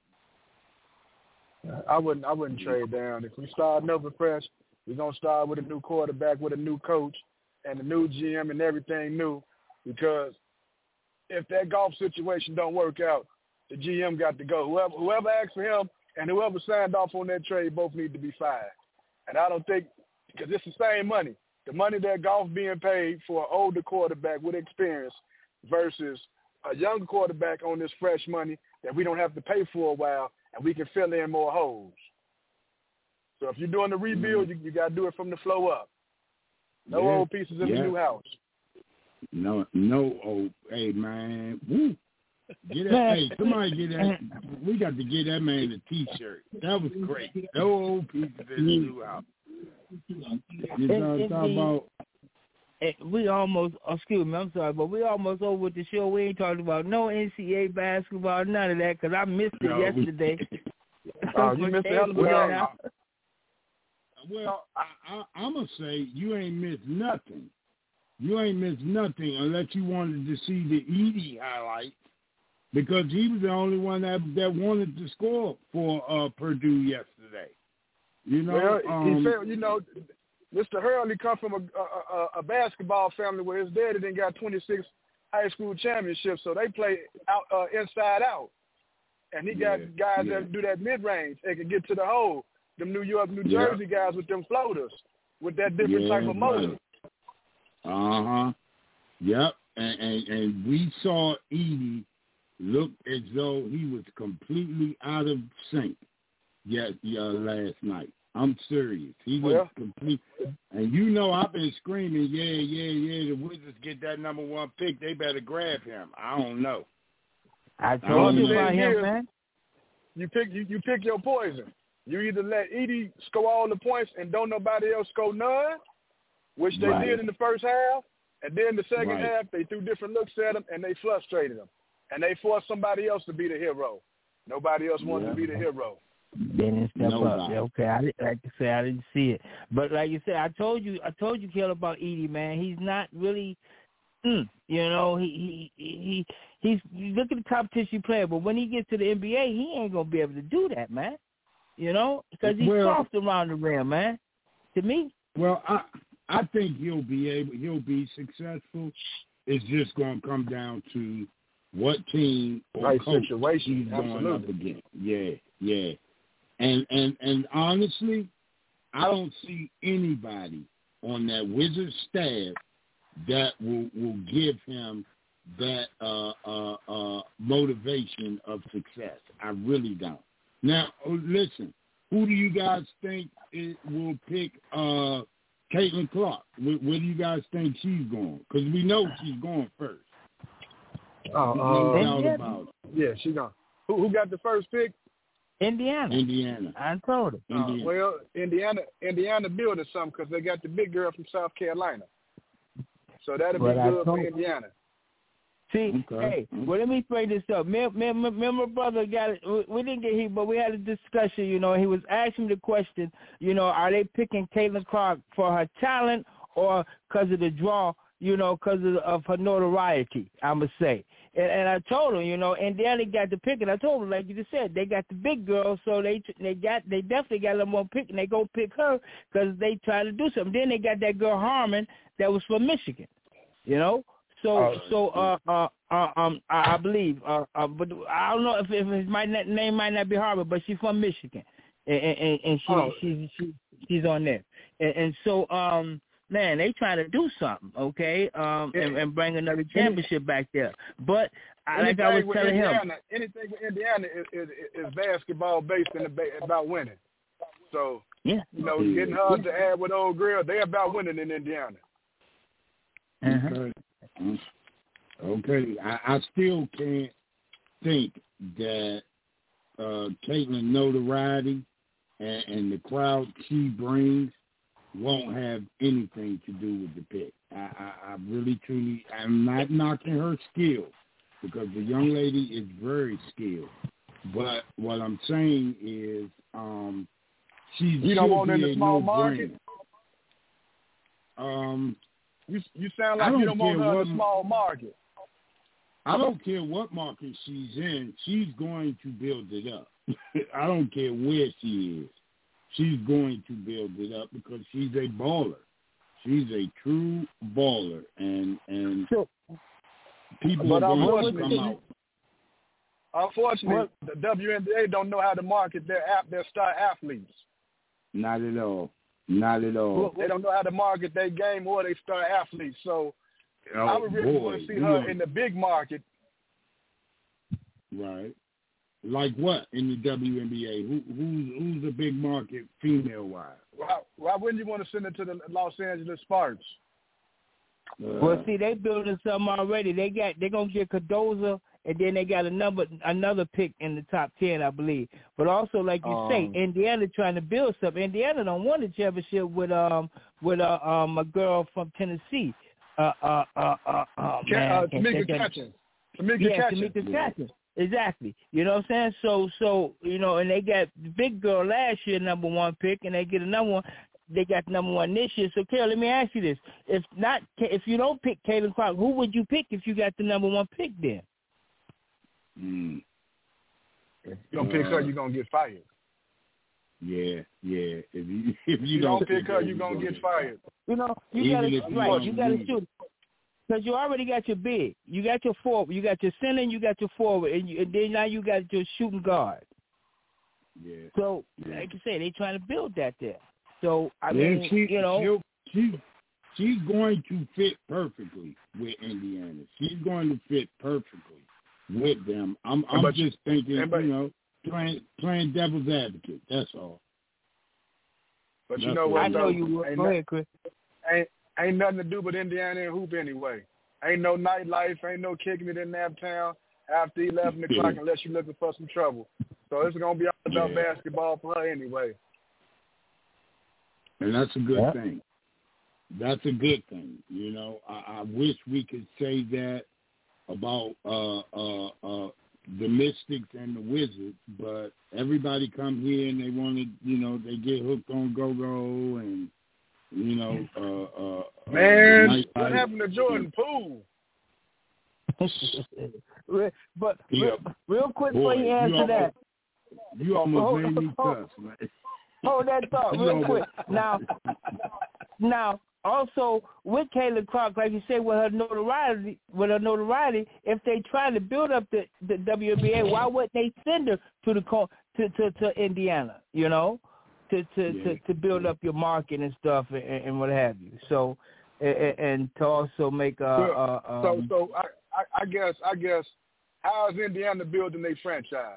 I wouldn't. I wouldn't trade down. If we start over fresh, we're gonna start with a new quarterback, with a new coach, and a new G M, and everything new. Because if that golf situation don't work out, the G M got to go. Whoever whoever asked for him and whoever signed off on that trade both need to be fired. And I don't think, because it's the same money. The money that Goff being paid for an older quarterback with experience versus a younger quarterback on this fresh money that we don't have to pay for a while and we can fill in more holes. So if you're doing the rebuild, you, you got to do it from the flow up. No yeah. old pieces in yeah. the new house. No, no old. Hey, man. Woo. Get that, hey, somebody get that. We got to get that man a T-shirt. That was great. No old pieces in the new house. You know what I'm talking about? We almost, excuse me, I'm sorry, but we almost over with the show. We ain't talking about no N C A A basketball, none of that, because I missed it no, yesterday. Oh, you missed it? Well, well I, I, I'm going to say you ain't missed nothing. You ain't missed nothing unless you wanted to see the Edey highlights, because he was the only one that that wanted to score for uh, Purdue yesterday. You know, well, um, he said, you know, Mister Hurley come from a, a, a basketball family where his daddy didn't got twenty-six high school championships, so they play out uh, inside out, and he got yeah, guys yeah. that do that mid range. They can get to the hole. Them New York, New Jersey yeah. guys with them floaters with that different yeah, type of motor. Right. Uh huh. Yep. And, and and we saw Edey look as though he was completely out of sync. Yes, yeah, last night. I'm serious. He was well, complete. And you know I've been screaming, yeah, yeah, yeah, the Wizards get that number one pick. They better grab him. I don't know. I told you about him, man. You pick you, you pick your poison. You either let Edey score all the points and don't nobody else score none, which they right. did in the first half, and then the second right. half they threw different looks at him and they frustrated him. And they forced somebody else to be the hero. Nobody else wanted yeah. to be the hero. They didn't step Nobody. up. Okay, I didn't, like I said, I didn't see it. But like you said, I told you, I told you, Kel, about Edey, man. He's not really, mm, you know, he he he he's you look at the competition player, but when he gets to the N B A, he ain't gonna be able to do that, man. You know, because he's well, soft around the rim, man. To me. Well, I I think he'll be able, he'll be successful. It's just gonna come down to what team or right coach situation he's Absolutely. going up against. Yeah, yeah. And, and and honestly, I don't see anybody on that Wizards staff that will, will give him that uh, uh, uh, motivation of success. I really don't. Now, listen, who do you guys think it will pick uh, Caitlin Clark? Where, where do you guys think she's going? Because we know she's going first. Oh, no uh, doubt about it. Yeah, she's going. Who, who got the first pick? Indiana. Indiana. I told her. Uh, well, Indiana, Indiana building something because they got the big girl from South Carolina. So that'll be well, good for Indiana. See, okay. hey, well, let me explain this up. Me, me, me, me my brother got it. We didn't get here, but we had a discussion, you know, he was asking the question, you know, are they picking Caitlin Clark for her talent or because of the draw, you know, because of, of her notoriety, I'm going to say. And, and I told him, you know, Indiana got the pick, and I told him, like you just said, they got the big girl, so they they got they definitely got a little more pick, and they go pick her because they try to do something. Then they got that girl Harmon that was from Michigan, you know. So oh, so uh uh, uh um I, I believe uh, uh but I don't know if, if his my name might not be Harmon, but she's from Michigan, and and, and she, oh. she she she's on there, and, and so um. Man, they trying to do something, okay, um, and, and bring another championship back there. But like I was telling Indiana, him. anything with Indiana is, is, is basketball based and about winning. So, yeah. you know, it's getting hard to add with Old Grill. They're about winning in Indiana. Uh-huh. Okay. Okay. I, I still can't think that uh, Caitlin notoriety and, and the crowd she brings won't have anything to do with the pick. I, I, I really, truly, I'm not knocking her skill because the young lady is very skilled. But what I'm saying is um, she's You don't want in the small market? Um, you, you sound like you don't want her in the small market. I don't care what market she's in. She's going to build it up. I don't care where she is. She's going to build it up because she's a baller. She's a true baller, and and sure. people but are going to come out. Unfortunately, what? the W N B A don't know how to market their app, their star athletes. Not at all. Not at all. They don't know how to market their game or their star athletes. So oh, I would really boy. want to see her yeah. in the big market. Right. Like what in the W N B A? Who, who's who's a big market female wise? Why, why wouldn't you want to send it to the Los Angeles Sparks? Uh, well, see, they building something already. They got they're gonna get Cardozo, and then they got a number another pick in the top ten, I believe. But also, like you um, say, Indiana trying to build something. Indiana don't want a championship with um with uh, um a girl from Tennessee. Uh uh uh uh, uh man, uh Tamika Catchings. Tamika yeah, Catchings. Tamika Catchings. Exactly. You know what I'm saying? So, so you know, and they got the big girl last year, number one pick, and they get another one. They got number one this year. So, Carol, let me ask you this: if not, if you don't pick Caitlin Clark, who would you pick if you got the number one pick then? Mm. If you don't uh, pick her, you're gonna get fired. Yeah, yeah. If you if you, you don't, don't pick her, you're gonna, gonna get fired. You know, you gotta right. You gotta shoot. Because you already got your big, you got your forward, you got your center, and you got your forward, and, you, and then now you got your shooting guard. Yeah. So, yeah. like you say, they trying to build that there. So I yeah, mean, she, you know, she's she's going to fit perfectly with Indiana. She's going to fit perfectly with them. I'm I'm but, just thinking, but, you know, playing playing devil's advocate. That's all. But that's you know what? I know you will. Go ahead, Chris. Ain't Ain't nothing to do with Indiana and hoop anyway. Ain't no nightlife, ain't no kicking it in that town after eleven o'clock unless you're looking for some trouble. So it's going to be all about yeah. basketball for her anyway. And that's a good yeah. thing. That's a good thing. You know, I, I wish we could say that about uh, uh, uh, the Mystics and the Wizards, but everybody come here and they want to, you know, they get hooked on go-go and, you know, uh, uh, man, uh, what happened to Jordan Poole? but yeah. real, real quick Boy, before you answer you almost, that, you almost hold, made me hold, cuss, man. Hold that thought real quick. Now, now, also with Caitlin Clark, like you say, with her notoriety, with her notoriety, if they try to build up the, the W N B A, why wouldn't they send her to the to to, to Indiana? You know. To to, yeah. to to build up your market and stuff and, and what have you. So and, and to also make a, a um, so so I, I I guess I guess how is Indiana building their franchise?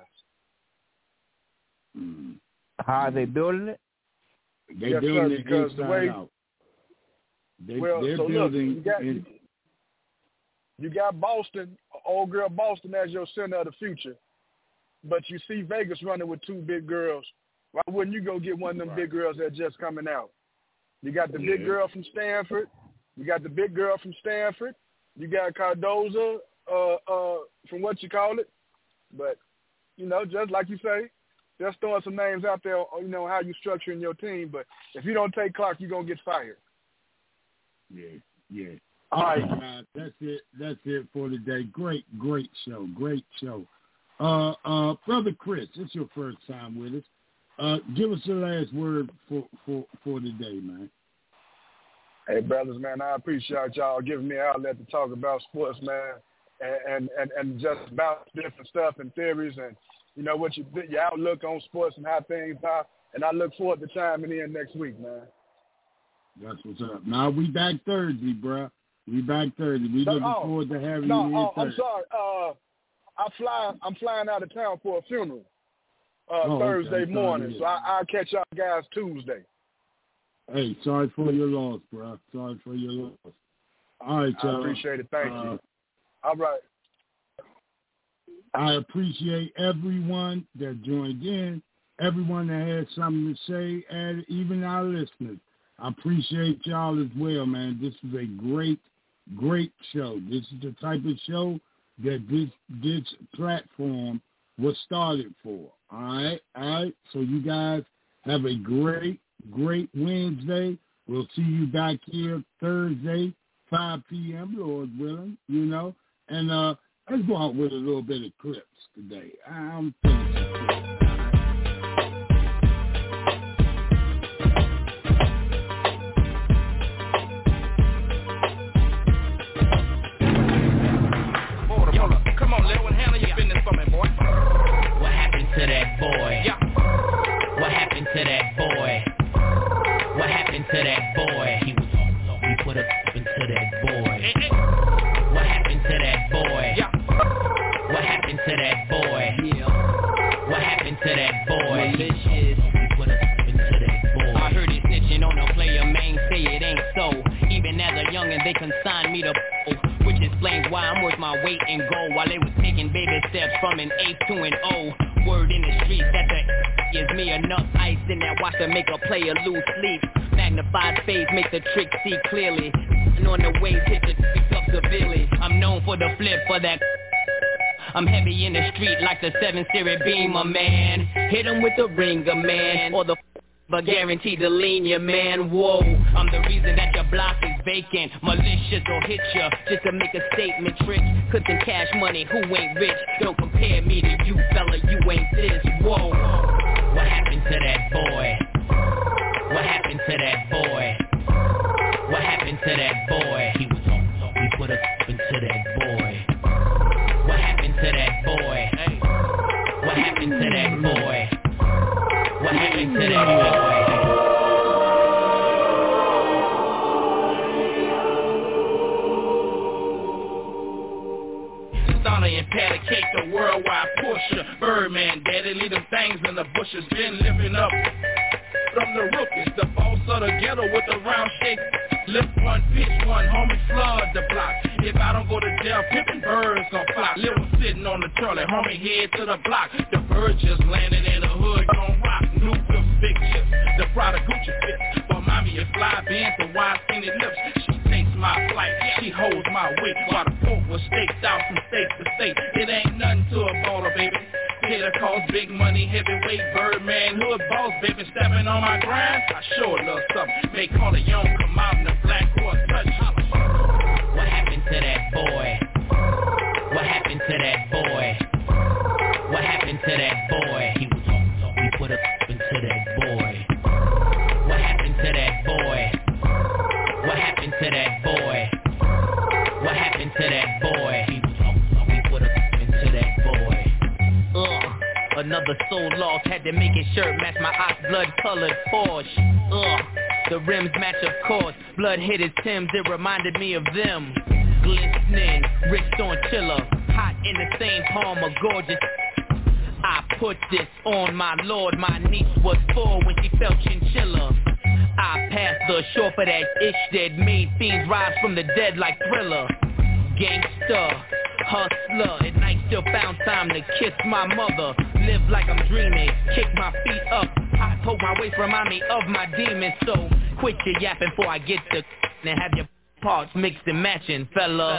How are they building it? They yes, building sir, it because inside the way, out. They, well, they're so building. look, you got, in, you got Boston, old girl Boston as your center of the future, but you see Vegas running with two big girls. Why wouldn't you go get one of them right. big girls that just coming out? You got the yeah. big girl from Stanford. You got the big girl from Stanford. You got Cardozo uh, uh, from what you call it. But, you know, just like you say, just throwing some names out there, you know, how you structuring your team. But if you don't take Clark, you're going to get fired. Yeah, yeah. All right, guys, that's it. That's it for today. Great, great show. Great show. Uh, uh, Brother Chris, it's your first time with us. Uh, give us the last word for, for, for today, man. Hey, brothers, man, I appreciate y'all giving me an outlet to talk about sports, man, and, and, and just about different stuff and theories and, you know, what you, your outlook on sports and how things are. And I look forward to chiming in next week, man. That's what's up. Now, we back Thursday, bro. We back Thursday. We no, looking oh, forward to having no, you here oh, Thursday. I'm sorry. Uh, I fly. I'm flying out of town for a funeral uh, oh, Thursday okay. morning, sorry, so I, I'll catch y'all guys Tuesday. Hey, sorry for your loss, bro. Sorry for your loss. All right, y'all. I appreciate it. Thank uh, you. All right. I appreciate everyone that joined in, everyone that had something to say, and even our listeners. I appreciate y'all as well, man. This is a great, great show. This is the type of show that this this platform was started for. All right? All right? So you guys have a great, great Wednesday. We'll see you back here Thursday, five p.m., Lord willing, you know. And uh, let's go out with a little bit of clips today. I'm finished. Come on, little one, handle your business for me, boy. What happened to that boy? Yeah. What happened to that boy? What happened to that boy? He was on, we put up into that boy. Hey, hey. What happened to that boy? Yeah. What happened to that boy? Yeah. What happened to that boy? Malicious. We put up into that boy. I heard it snitching on a player, man, say it ain't so. Even as a youngin', they consigned me to which explains why I'm worth my weight in gold while they was taking baby steps from an A to an O. Word in the streets that the gives me enough ice in that watch to make a player lose sleep. Magnified phase make the trick see clearly. And on the waves hit the tricks up severely. I'm known for the flip for that. I'm heavy in the street like the seven series Beamer, man. Hit 'em with the ringer, man, or the but guaranteed to lean your man, whoa. I'm the reason that your block is vacant. Malicious or hit ya just to make a statement trick. Cause some cash money, who ain't rich? Don't compare me to you, fella, you ain't this, whoa. What happened to that boy? What happened to that boy? What happened to that boy? He was on, we put us into that boy. What happened to that boy? What happened to that boy? What happened to that boy? Donna and Patty Cake, the worldwide pusher. Birdman, daddy, leave them things in the bushes. Been living up from the rookies. The boss of the ghetto with the round shake. Lift one, pitch one, homie, flood the block. If I don't go to jail, pimpin' birds gon' flock. Little sitting on the trolley, homie, head to the block. The bird just landed in the hood, gon' rock. New Phil's big chips, the Prada Gucci fits. For mommy, a fly band, the wide skinny lips. She takes my flight, she holds my weight. While the pork was staked out from state to state. It ain't nothing to a baller, baby. Hitter calls big money, heavyweight, Birdman, hood boss, baby, stepping on my grind. I sure love something. May call a young, come out in the black horse, touch. What happened to that boy? What happened to that boy? What happened to that boy? He was on, we put us into that boy. What happened to that boy? What happened to that boy? What happened to that boy? He was on, we put us into that boy. Ugh, another soul lost, had to make his shirt match my ox blood colored Porsche. Ugh, the rims match of course, blood hit his Timbs, it reminded me of them. Glistening, wrist on chiller, hot in the same palm of gorgeous. I put this on my lord, my niece was four when she felt chinchilla. I passed the shore for that ish that made fiends rise from the dead like Thriller. Gangster, hustler, at night still found time to kiss my mother. Live like I'm dreaming, kick my feet up. I told my waist remind me of my demons. So quit your yapping before I get to and have your parts mixed and matching, fella.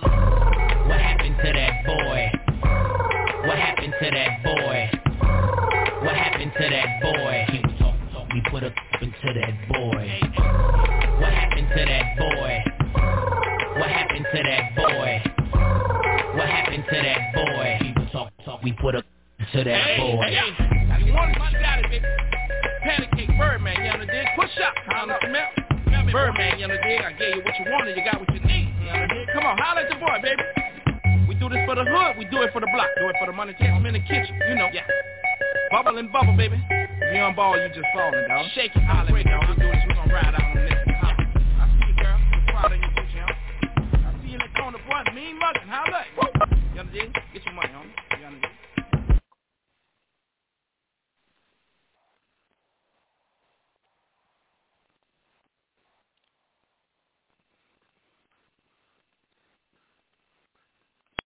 What happened to that boy? What happened to that boy? What happened to that boy? He was on, we put up into that boy. What happened to that boy? What happened to that boy? What happened to that boy? He was on, we put up into that hey, boy. Hey, hey. You want it, you got it, baby. Patty Cake, Birdman, you know, dig? Push up, holla at the mouth. Birdman, you know, dig? I gave you what you wanted, you got what you need. You know, dig? Come on, holla at the boy, baby. We do this for the hood, we do it for the block. Do it for the money, take them in the kitchen, you know. Yeah. Bubble and bubble, baby. If you on ball, you just falling, dog. Shake it, holla, break dog. We do this, we gonna ride out on this. Holla. I see you, girl. I'm proud of you, you know. I see you in the corner, boy. Mean mugging, holla.